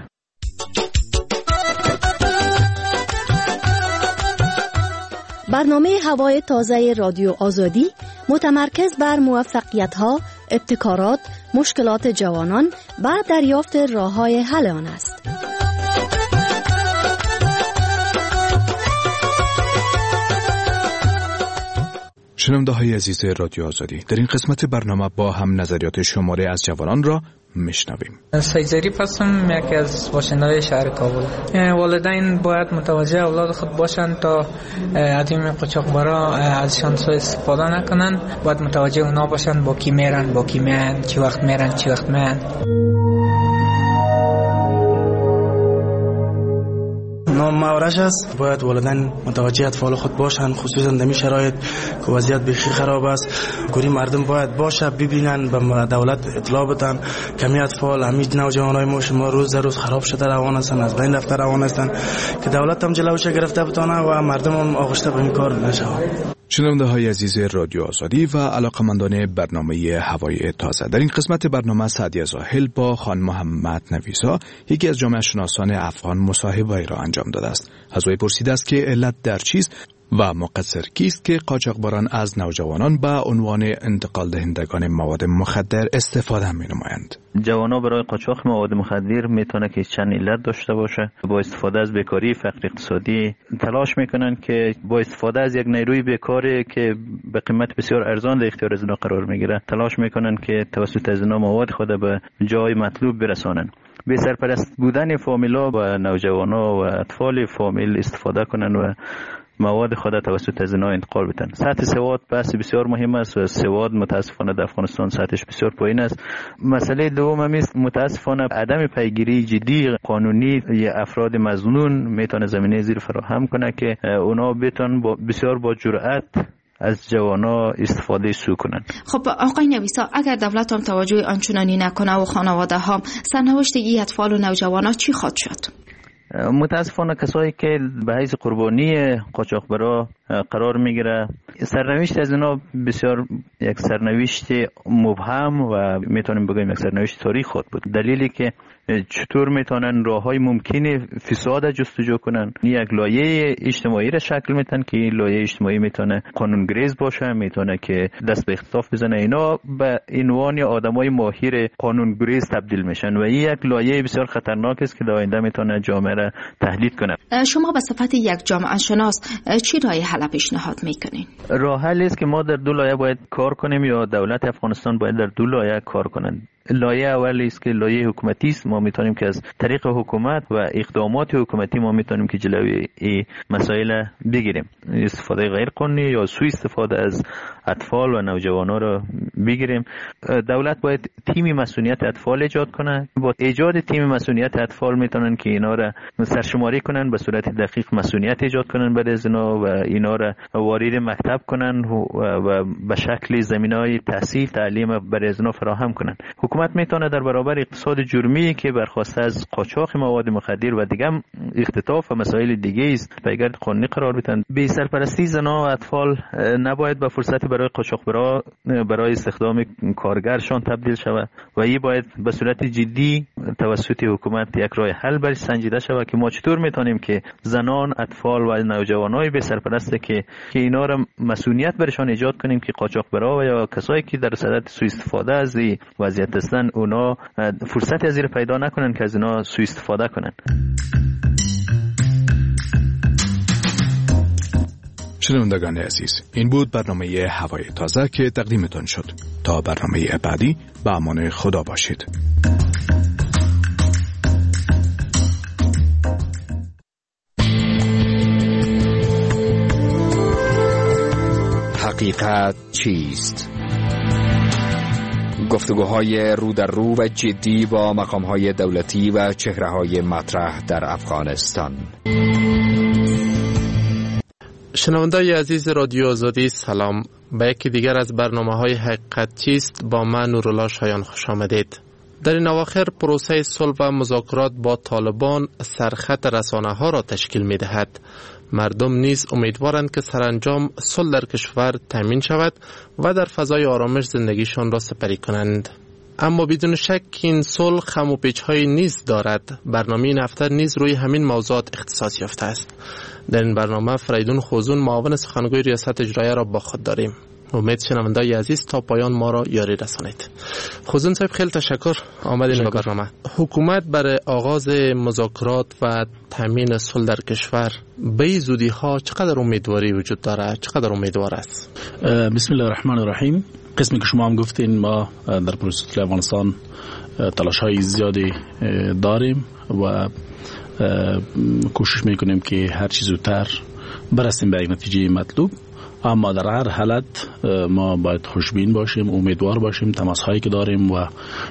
برنامه هوای تازه رادیو آزادی متمرکز بر موفقیت‌ها، ابتکارات، مشکلات جوانان و دریافت راه‌های حل آن است. شنونده‌های عزیز رادیو آزادی، در این قسمت برنامه با هم نظریات شماره از جوانان را میشنویم. سید ظریف هستم، یکی از باشنده‌های شهر کابل. والدین باید متوجه اولاد خود باشند تا از این قاچاقبرا ازشان سوء استفاده نکنند. باید متوجه اونا باشند با کی میرن، با کی میان، چی وقت میرن، چی وقت میان. نام مورش است. باید والدین متوجه اطفال خود باشند، خصوصا در این شرایط که وضعیت بخی خراب است. گوری مردم باید باشه، ببینن، به دولت اطلاع بدن. کمی اطفال همین نوجوانای ما روز روز خراب شده روان هستند، از بین رفته روان هستند که دولت هم جلوش گرفته بتونه و مردم هم آغشته به این کار نشود. شنونده‌های عزیز رادیو آزادی و علاقه‌مندان برنامه هوای تازه، در این قسمت برنامه سعدیه زاهل با خان محمد نویسا، یکی از جامعه شناسان افغان، مصاحبه‌ای را انجام داده است. از وی پرسیده است که علت در چیست و مقصر کیست که قاچاقبران از نوجوانان به عنوان انتقال دهندگان مواد مخدر استفاده می‌نمایند. جوانان برای قاچاق مواد مخدر میتونه که چند علت داشته باشه. با استفاده از بیکاری، فقر اقتصادی تلاش میکنن که با استفاده از یک نیروی بیکاری که به قیمت بسیار ارزان در اختیار از اینا قرار میگیره، تلاش میکنن که توسط از اینا مواد خود به جای مطلوب برسانن. به سرپرست بودن فامیلا و نوجوانا و اطفال فامیل استفاده کنن و مواد خود توسط از اینا انتقال بدن. سطح سواد بحث بسیار مهم است و سواد متاسفانه در افغانستان سطحش بسیار پایین است. مسئله دوم هم است متاسفانه عدم پیگیری جدی قانونی افراد مظنون میتونه زمینه زیر فراهم کنه که اونا بتونن بسیار با جرأت از جوانا استفاده سو کنن. خب آقای نویسا، اگر دولت هم توجه آنچنانی نکنه و خانواده هم، سرنوشت این اطفال و نوجوانا چی خواهد شد؟ متاسفانه کسایی که به حیث قربانی قاچاقبرا قرار میگیره، سرنوشت از اینا بسیار یک سرنوشت مبهم و میتونیم بگیم یک سرنوشت تاریخ خود بود. دلیلی که چطور میتونن راههای ممکنه فساد جستجو کنن، یک لایه اجتماعی را شکل میتن که این لایه اجتماعی میتونه قانونگریز باشه، میتونه که دست به اختطاف بزنه، اینا به عنوان آدمای ماهر قانونگریز تبدیل میشن و این یک لایه بسیار خطرناک است که در آینده میتونه جامعه را تهدید کنه. شما به صفت یک جامعه شناس چی راه حل پیشنهاد میکنین؟ راه حل است که ما در دو لایه باید کار کنیم یا دولت افغانستان باید در دو لایه کار کنند. لایه اولی است که لایه حکومتی است. ما میتونیم که از طریق حکومت و اقدامات حکومتی ما میتونیم که جلوی این مسائل بگیریم. استفاده غیر قانونی یا سوء استفاده از اطفال و نوجوانان را بگیریم. دولت باید تیم مسئولیت اطفال ایجاد کنه. با ایجاد تیم مسئولیت اطفال میتونن که اینا را سرشماری کنن، به صورت دقیق مسئولیت ایجاد کنن برای از اینا و اینا را وارد مکتب کنن و به شکل زمینه‌های تحصیل تعلیم برای از اینا فراهم کنن. حکومت میتونه در برابر اقتصاد جرمی که برخواسته از قاچاق مواد مخدر و دیگه اختطاف و مسائل دیگه است پیگرد قانونی قرار بدن. بی سرپرستی زنان و اطفال نباید به فرصتی برای قاچاقبرا برای استخدام کارگرشان تبدیل شود و این باید به صورت جدی توسط حکومت یک راه حل برش سنجیده شود که ما چطور میتونیم که زنان، اطفال و نوجوانای بی سرپرست که اینا را مسئولیت برشان ایجاد کنیم که قاچاقبرا و یا کسایی که در صدد سوء استفاده از این وضعیت هستند اونا فرصت از این پیدا نکنن که از اینا سوء استفاده کنن. شنوندگان عزیز، این بود برنامه هوای تازه که تقدیمتان شد. تا برنامه بعدی به امان خدا باشید. حقیقت چیست؟ گفتگوهای رو در رو و جدی با مقامهای دولتی و چهره‌های مطرح در افغانستان. شنونده‌های عزیز رادیو آزادی، سلام. به یکی دیگر از برنامه‌های حقیقت چیست با من نورالله شایان خوش آمدید. در این اواخر پروسه صلح و مذاکرات با طالبان سرخط رسانه‌ها را تشکیل می‌دهد. مردم نیز امیدوارند که سرانجام صلح در کشور تامین شود و در فضای آرامش زندگیشان را سپری کنند. اما بدون شک این صلح خم و پیچ‌هایی نیز دارد. برنامه این هفته نیز روی همین موضوعات اختصاص یافته است. در این برنامه فریدون خوزون معاون سخنگوی ریاست اجراییه را با خود داریم. امید شنونده‌های عزیز تا پایان ما را یاری رسانید. خوزون صاحب خیلی تشکر آمدین به برنامه. حکومت برای آغاز مذاکرات و تامین صلح در کشور به زودی ها چقدر امیدواری وجود داره؟ چقدر امیدوار است؟ بسم الله الرحمن الرحیم. قسمی که شما هم گفتین ما در پروسه افغانستان تلاش های زیادی داریم و کوشش میکنیم که هر چیز زودتر برسیم به یک نتیجه مطلوب. اما در هر حالت ما باید خوشبین باشیم، امیدوار باشیم. تماس هایی که داریم و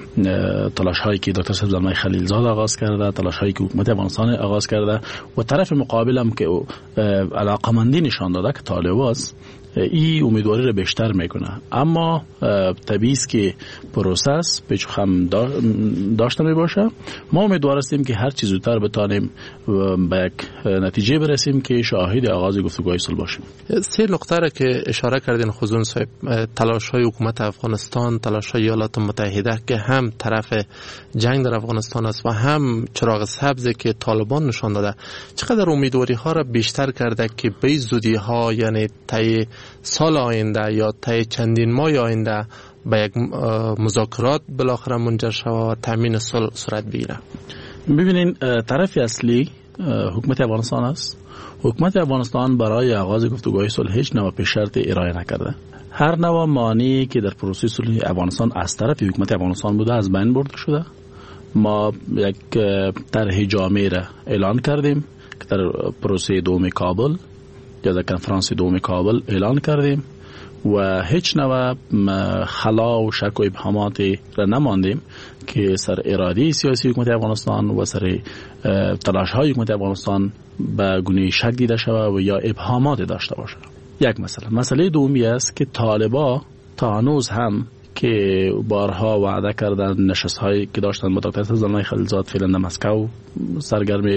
تلاش هایی که دکتر صاحب زلمه خلیلزاد آغاز کرده، تلاش هایی که حکومت افغانستان آغاز کرده و طرف مقابل هم که علاقمندی نشان داده که طالب است، این امیدواری رو بیشتر میکنه. اما طبیعی است که پروسس پیچ و خم داشته می باشه. ما امیدوار هستیم که هر چیز زودتر بتانیم به یک نتیجه برسیم که شاهد آغاز گفتگوهای صلح باشیم. سه نقطه را که اشاره کردین خوزون صاحب، تلاش های حکومت افغانستان، تلاش های ایالات متحده که هم طرف جنگ در افغانستان است و هم چراغ سبزی که طالبان نشان داده، چقدر امیدواری ها را بیشتر کرده که به زودی ها، یعنی طی سال آینده یا طی چندین ماه آینده به یک مذاکرات بالاخره منجر شود و تامین صلح صورت بگیره؟ ببینین، طرف اصلی حکومت افغانستان است. حکومت افغانستان برای آغاز گفتگوهای صلح هیچ نوع پیش شرط ارائه نکرده. هر نوع مانعی که در پروسه صلح افغانستان از طرف حکومت افغانستان بوده از بین برده شده. ما یک طرح جامع را اعلان کردیم که در پروسه دوم کابل یا در کنفرانس دوم کابل اعلان کردیم و هیچ نوع خلا و شک و ابهامات را نماندیم که سر اراده سیاسی حکومت افغانستان و سر تلاش های حکومت افغانستان به گونه شک دیده شود و یا ابهامات داشته باشه. یک مسئله دومی است که طالبا تا هنوز هم که بارها وعده کردن نشست هایی که داشتن با دکتر زلمه خلیلزاد فعلا در مسکو سرگرم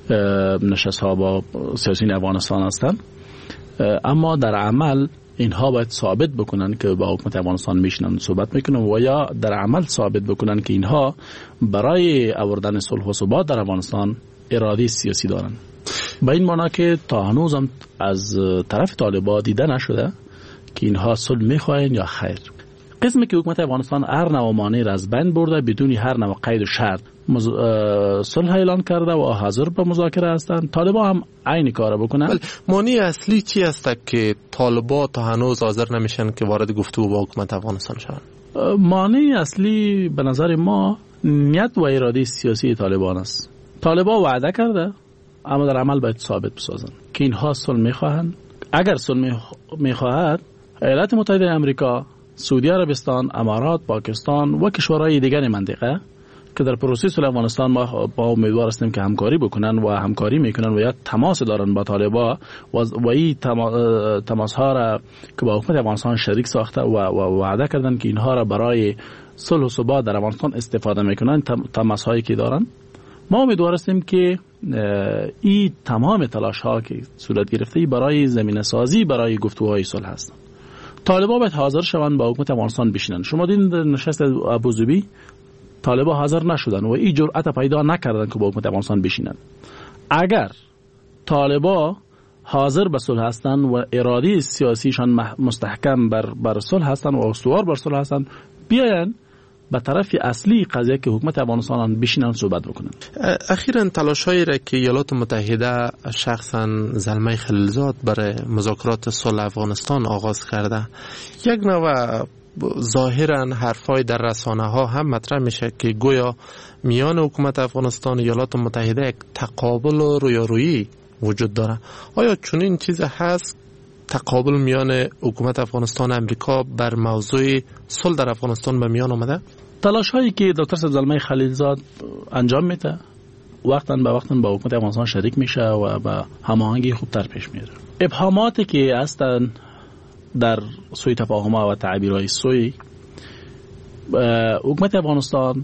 نشست ها با سیاسیون افغانستان هستند، اما در عمل اینها باید ثابت بکنن که با حکومت افغانستان میشنن صحبت میکنن و یا در عمل ثابت بکنن که اینها برای آوردن صلح و ثبات در افغانستان اراده سیاسی دارن. با این معنی که تا هنوز هم از طرف طالبان دیده نشده که اینها صلح میخواین یا خیر. قسمی که حکومت افغانستان هر نوع مانع را از بین برده، بدون هر نوع قید و شرط صلح اعلان کرده و حاضر به مذاکره هستند. طالبان هم عین کار بکنن. مانع اصلی چی است که طالبان تا هنوز حاضر نمیشن که وارد گفتگو با حکومت افغانستان شوند؟ مانع اصلی به نظر ما نیت و اراده سیاسی طالبان است. طالبان وعده کرده اما در عمل باید ثابت بسازن که اینها صلح میخواهند. اگر صلح میخواهد، ایالات متحده آمریکا، سعودی عربستان، امارات، پاکستان و کشورهای دیگر منطقه که در پروسه صلح افغانستان ما امیدوار هستیم که همکاری بکنن و همکاری میکنن و یا تماس دارن با طالبان و این تماس ها را که با حکومت افغانستان شریک ساخته و وعده کردن که اینها را برای صلح و ثبات در افغانستان استفاده میکنن. تماس هایی که دارن ما امیدوار هستیم که این تمام تلاش ها که صورت گرفته برای زمینه سازی برای گفتگوهای صلح هستند. طالبان باید حاضر شوند با حکومت افغانستان بشینن. شما دیدین در نشست ابوظبی طالبان حاضر نشدن و این جرأت پیدا نکردن که با حکومت افغانستان بشینن. اگر طالبان حاضر به صلح هستند و اراده سیاسیشان مستحکم بر صلح هستند و استوار بر صلح هستند، بیاین به طرف اصلی قضیه که حکومت افغانستان بشینن صحبت بکنن. اخیراً تلاش‌هایی را که ایالات متحده شخصاً زلمه خلیلزاد برای مذاکرات صلح افغانستان آغاز کرده، یک نوع ظاهراً حرفای در رسانه ها هم مطرح میشه که گویا میان حکومت افغانستان و ایالات متحده یک تقابل و رویارویی وجود داره. آیا چنین چیز هست؟ تقابل میان حکومت افغانستان و امریکا بر موضوع صلح در افغانستان به میان آمده؟ تلاش هایی که دکتر زلمه خلیلزاد انجام میده وقتاً به وقتاً با حکومت افغانستان شریک میشه و با هماهنگی خوبتر پیش میره. ابهاماتی که هستن در سوی تفاهم‌ها و تعبیرهای سوی حکومت افغانستان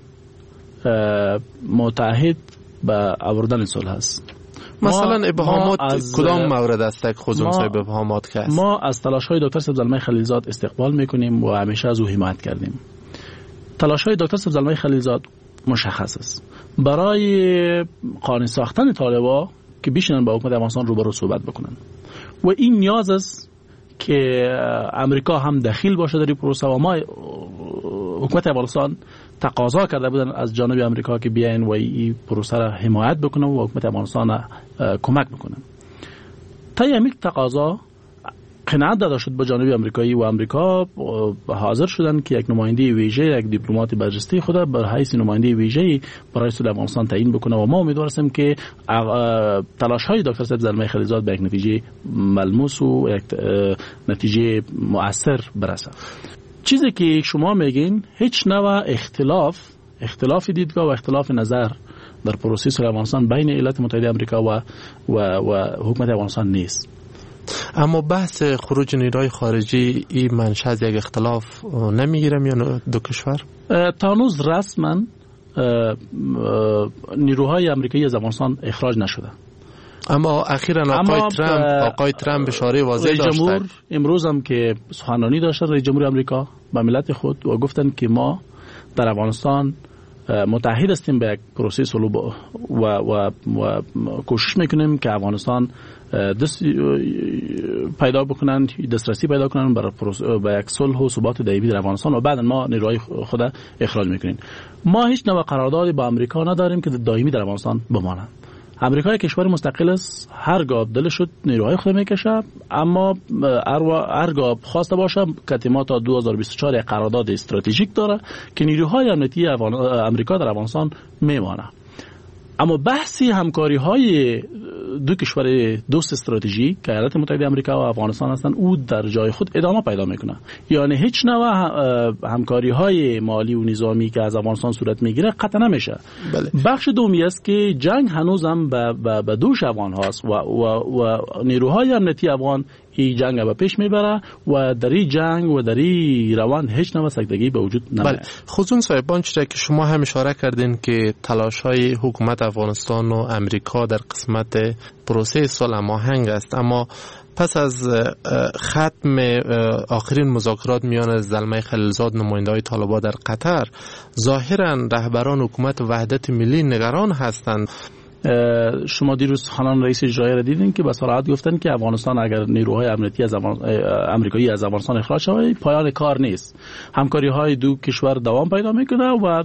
متعهد به آوردن صلح است. مثلا ابهامات کدام مورد است که خودمون صاحب ابهامات که است؟ ما از تلاش‌های دکتر زلمه خلیلزاد استقبال میکنیم و همیشه از او حمایت کردیم. تلاش‌های دکتر زلمه خلیلزاد مشخص است برای قانع ساختن طالبان که بشینن با حکومت افغانستان روبرو صحبت بکنن و این نیاز است که امریکا هم دخیل باشه در این پروسه و ما حکومت افغانستان تقاضا کرده بودن از جانب امریکا که بیاین و این پروسه را حمایت بکنن و حکومت افغانستان کمک بکنن. تا همین تقاضا قناعت داده شد با جانب امریکایی و امریکا حاضر شدن که یک نماینده ویژه، یک دیپلمات برجسته خود بر حیث نماینده ویژه برای صلح افغانستان تعیین بکنه و ما امیدوار هستیم که تلاش‌های دکتر زلمه خلیلزاد به یک نتیجه ملموس و یک نتیجه مؤثر برسه. چیزی که شما میگین هیچ نوع اختلاف دیدگاه و اختلاف نظر در پروسه صلح افغانستان بین ایالات متحده آمریکا و حکومت افغانستان نیست. اما بحث خروج نیروهای خارجی این منشأ از یک اختلاف نمیگیره میان دو کشور؟ تا هنوز رسما نیروهای آمریکایی از افغانستان اخراج نشده. اما اخیراً آقای ترامپ اشاره واضح داشتن. امروز هم که سخنرانی داشتن رئیس جمهور آمریکا با ملت خود و گفتن که ما در افغانستان متحد هستیم به یک پروسه صلح و کوشش میکنیم که افغانستان دسترسی پیدا کنن برای یک صلح و ثبات دائمی در افغانستان و بعد ما نیروهای خود اخراج میکنیم. ما هیچ نوع قراردادی با امریکا نداریم که دائمی در افغانستان بمانند. امریکا یک کشور مستقل است، هرگاه دلش شد نیروهای خود میکشه، اما هرگاه خواسته باشه که ما تا 2024 یک قرارداد استراتژیک داره که نیروهای امنیتی امریکا در افغانستان میمانه. اما بحثی همکاری های دو کشور دوست استراتژیک که ایالات متحده آمریکا و افغانستان هستند او در جای خود ادامه پیدا میکنه. یعنی هیچ نوع همکاری های مالی و نظامی که از افغانستان صورت میگیره قطع نمیشه. بله. بخش دومی است که جنگ هنوزم به دوش افغان هاست و نیروهای امنیتی افغان این جنگ به پیش میبره و در این جنگ و در این روان هیچ نوع سکتگی به وجود نمیاد. بله. خصوصا صاحبان چیزی که شما هم اشاره کردین که تلاش‌های حکومت افغانستان و امریکا در قسمت پروسه صلح هماهنگ است، اما پس از ختم آخرین مذاکرات میان زلمه خلیلزاد نماینده‌های طالبان در قطر، ظاهراً رهبران حکومت وحدت ملی نگران هستند. شما دیروز سخنان رئیس اجرایی را دیدین که به صراحت گفتن که افغانستان اگر نیروهای امنیتی از آمریکایی از افغانستان اخراج شود پایان کار نیست. همکاری های دو کشور دوام پیدا میکنه و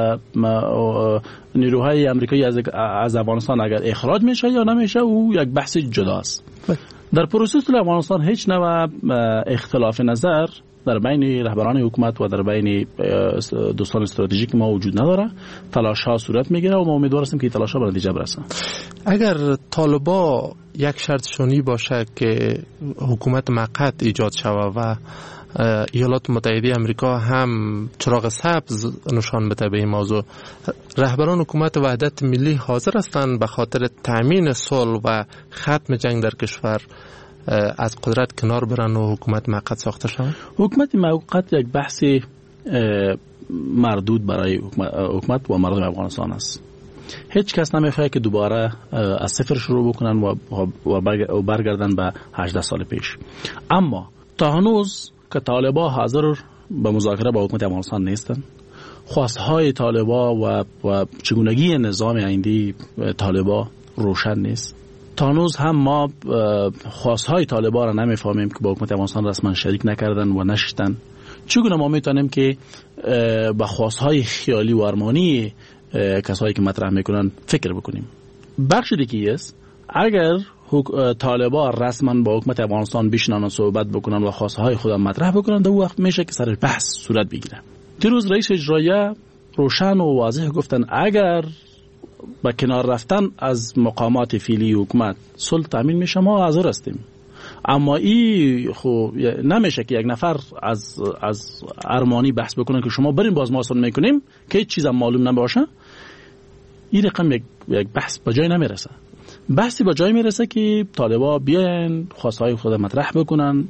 نیروهای آمریکایی از افغانستان اگر اخراج میشه یا نمیشه او یک بحث جداست. در پروسه صلح افغانستان هیچ نوع اختلاف نظر در بین رهبران حکومت و در بین دوستان استراتژیک ما وجود نداره. تلاش ها صورت میگیره و ما امیدوار هستیم که تلاش ها به نتیجه برسن. اگر طالبان یک شرط شونی باشه که حکومت موقت ایجاد شود و ایالات متحده امریکا هم چراغ سبز نشان بده به این موضوع. رهبران حکومت وحدت ملی حاضر هستند به خاطر تامین صلح و ختم جنگ در کشور از قدرت کنار برن و حکومت موقت ساخته شود؟ حکومت موقت یک بحث مردود برای حکومت و مردم افغانستان است. هیچ کس نمیخواد که دوباره از صفر شروع بکنن و برگردن به 18 سال پیش. اما تا هنوز که طالبا حاضر به مذاکره با حکومت افغانستان نیستن، خواستهای طالبا و چگونگی نظام آینده طالبا روشن نیست. تا هنوز هم ما خواستهای طالبا را نمیفهمیم که با حکومت افغانستان رسما شریک نکردن و نشدن. چگونه ما میتونیم که با خواستهای خیالی و ارمانی کسایی که مطرح میکنن فکر بکنیم؟ بخش دیگه است اگر طالبا رسما با حکومت افغانستان بشینن و صحبت بکنن و خواستهای خود مطرح بکنن، در وقت میشه که سر بحث صورت بگیره. دیروز رئیس اجرایه روشن و واضح گفتن اگر با کنار رفتن از مقامات فعلی حکومت صلح تامین میشه ما حاضر هستیم. اما این خب نمیشه که یک نفر از ارمانی بحث بکنه که شما بریم باز ما صلح میکنیم که هیچ چیز هم معلوم نباشه. این رقم یک بحث به جای نمیرسه. بحثی به جای میرسه که طالبا بیاین خواستهای خود مطرح بکنن،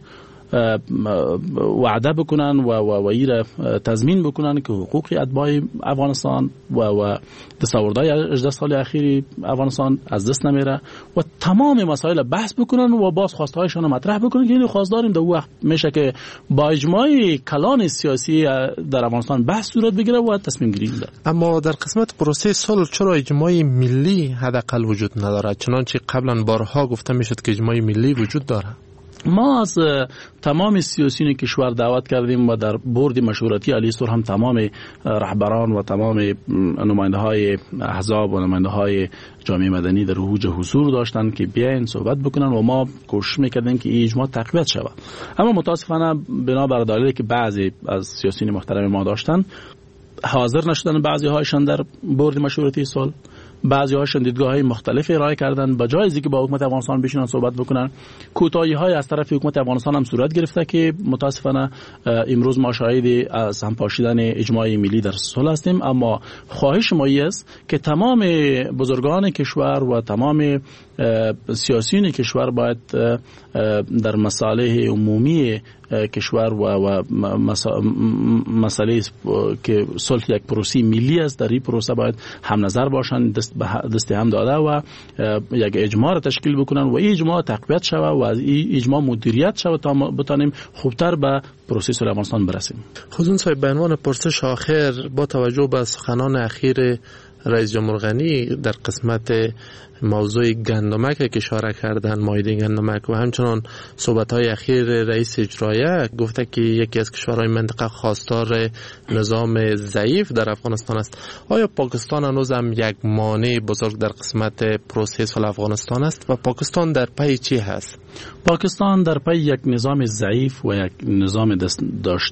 وعده بکنن و ایره تضمین بکنن که حقوق اتباع افغانستان و دستاوردهای 18 سال اخیر افغانستان از دست نمیره و تمام مسائل بحث بکنن و باز خواستهایشان مطرح بکنن که این خواست داریم. در وقت میشه که با اجماع کلان سیاسی در افغانستان بحث صورت بگیره و تصمیم گیری بشه. اما در قسمت پروسه صلح چرا اجماع ملی حداقل وجود نداره؟ چنانچه قبلا بارها گفته میشد که اجماع ملی وجود داره. ما از تمام سیاسیون کشور دعوت کردیم و در بورد مشورتی علی صلح هم تمام رهبران و تمام نماینده های احزاب و نماینده های جامعه مدنی در اوج حضور داشتن که بیاین صحبت بکنن و ما کوشش میکردیم که این اجماع تقویت شود. اما متاسفانه بنابر دلایلی که بعضی از سیاسیون محترم ما داشتن حاضر نشدن، بعضی هایشان در بورد مشورتی صلح، بعضی هاشون دیدگاه‌های مختلف ارائه کردن. با جای اینکه با حکومت افغانستان بشینن صحبت بکنن، کوتاهی‌های از طرف حکومت افغانستان هم صورت گرفته که متاسفانه امروز ما شاهد از هم پاشیدن اجماع ملی در صلح هستیم. اما خواهش ما است که تمام بزرگان کشور و تمام سیاسیون کشور باید در مصالح عمومی کشور و مسئله که صلح یک پروسه ملی است، در این پروسه باید هم نظر باشن، دست هم داده و یک اجماع را تشکیل بکنن و این اجماع تقویت شود و از این اجماع مدیریت شود تا بتانیم خوبتر به پروسه صلح افغانستان برسیم. خودتون صاحب به عنوان پرسش آخر با توجه به سخنان اخیر رئیس جمهور غنی در قسمت موضوع گندمک که اشاره کردن، مایده گندمک و همچنان صحبت‌های اخیر رئیس اجرایه گفته که یکی از کشورهای منطقه خواستار نظام ضعیف در افغانستان است. آیا پاکستان هنوز هم یک مانع بزرگ در قسمت پروسه صلح افغانستان است و پاکستان در پی چی هست؟ پاکستان در پی یک نظام ضعیف و یک نظام داشت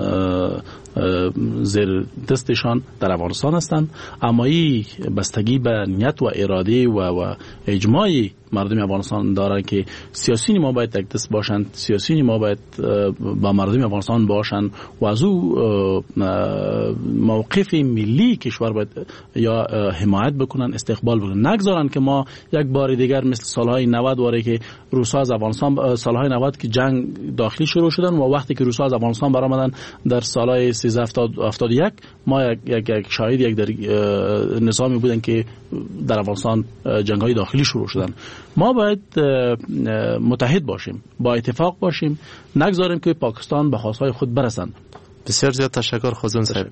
زیر دستشان در افغانستان هستند. اما این بستگی به نیت و اراده و اجماعی مردم افغانستان دارن که سیاسیون ما باید یک دست باشند، سیاسیون ما باید با مردم افغانستان باشند و از او موقف ملی کشور باید یا حمایت بکنن، استقبال بکنن، نگذارن که ما یک بار دیگر مثل سالهای 90 واره که روس‌ها از افغانستان، سالهای 90 که جنگ داخلی شروع شدن و وقتی که روس‌ها از افغانستان برآمدن در سالهای 1371 ما یک شاهد یک در نظامی بودن که در افغانستان جنگ‌های داخلی شروع شدن. ما باید متحد باشیم، با اتفاق باشیم، نگذاریم که پاکستان به خواستهای خود برسند. بسیار زیاد تشکر خودتون صاحب.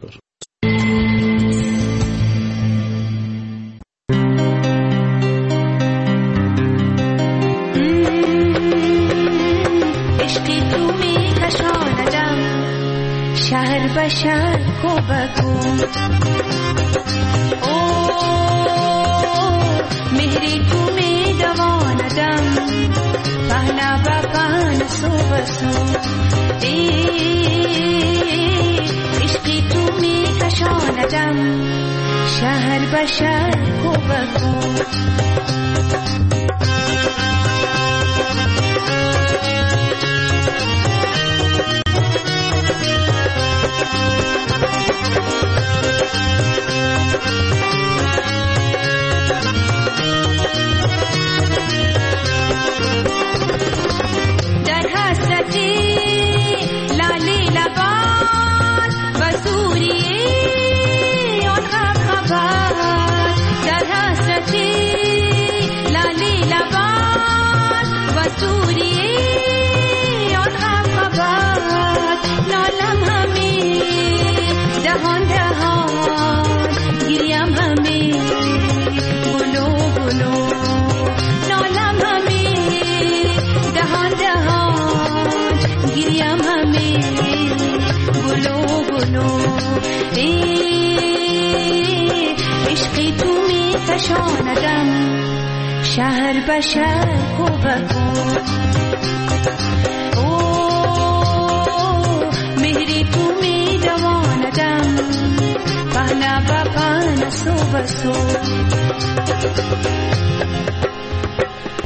شهر به شهر کو بگو مهری کو می دواندم پهنا با پهن سو بسو عشقی تو می کشاندم شهر به شهر کو بگو شهر بشر کوبکو مهری تو می دواندم پهنا با پهنا سو بسو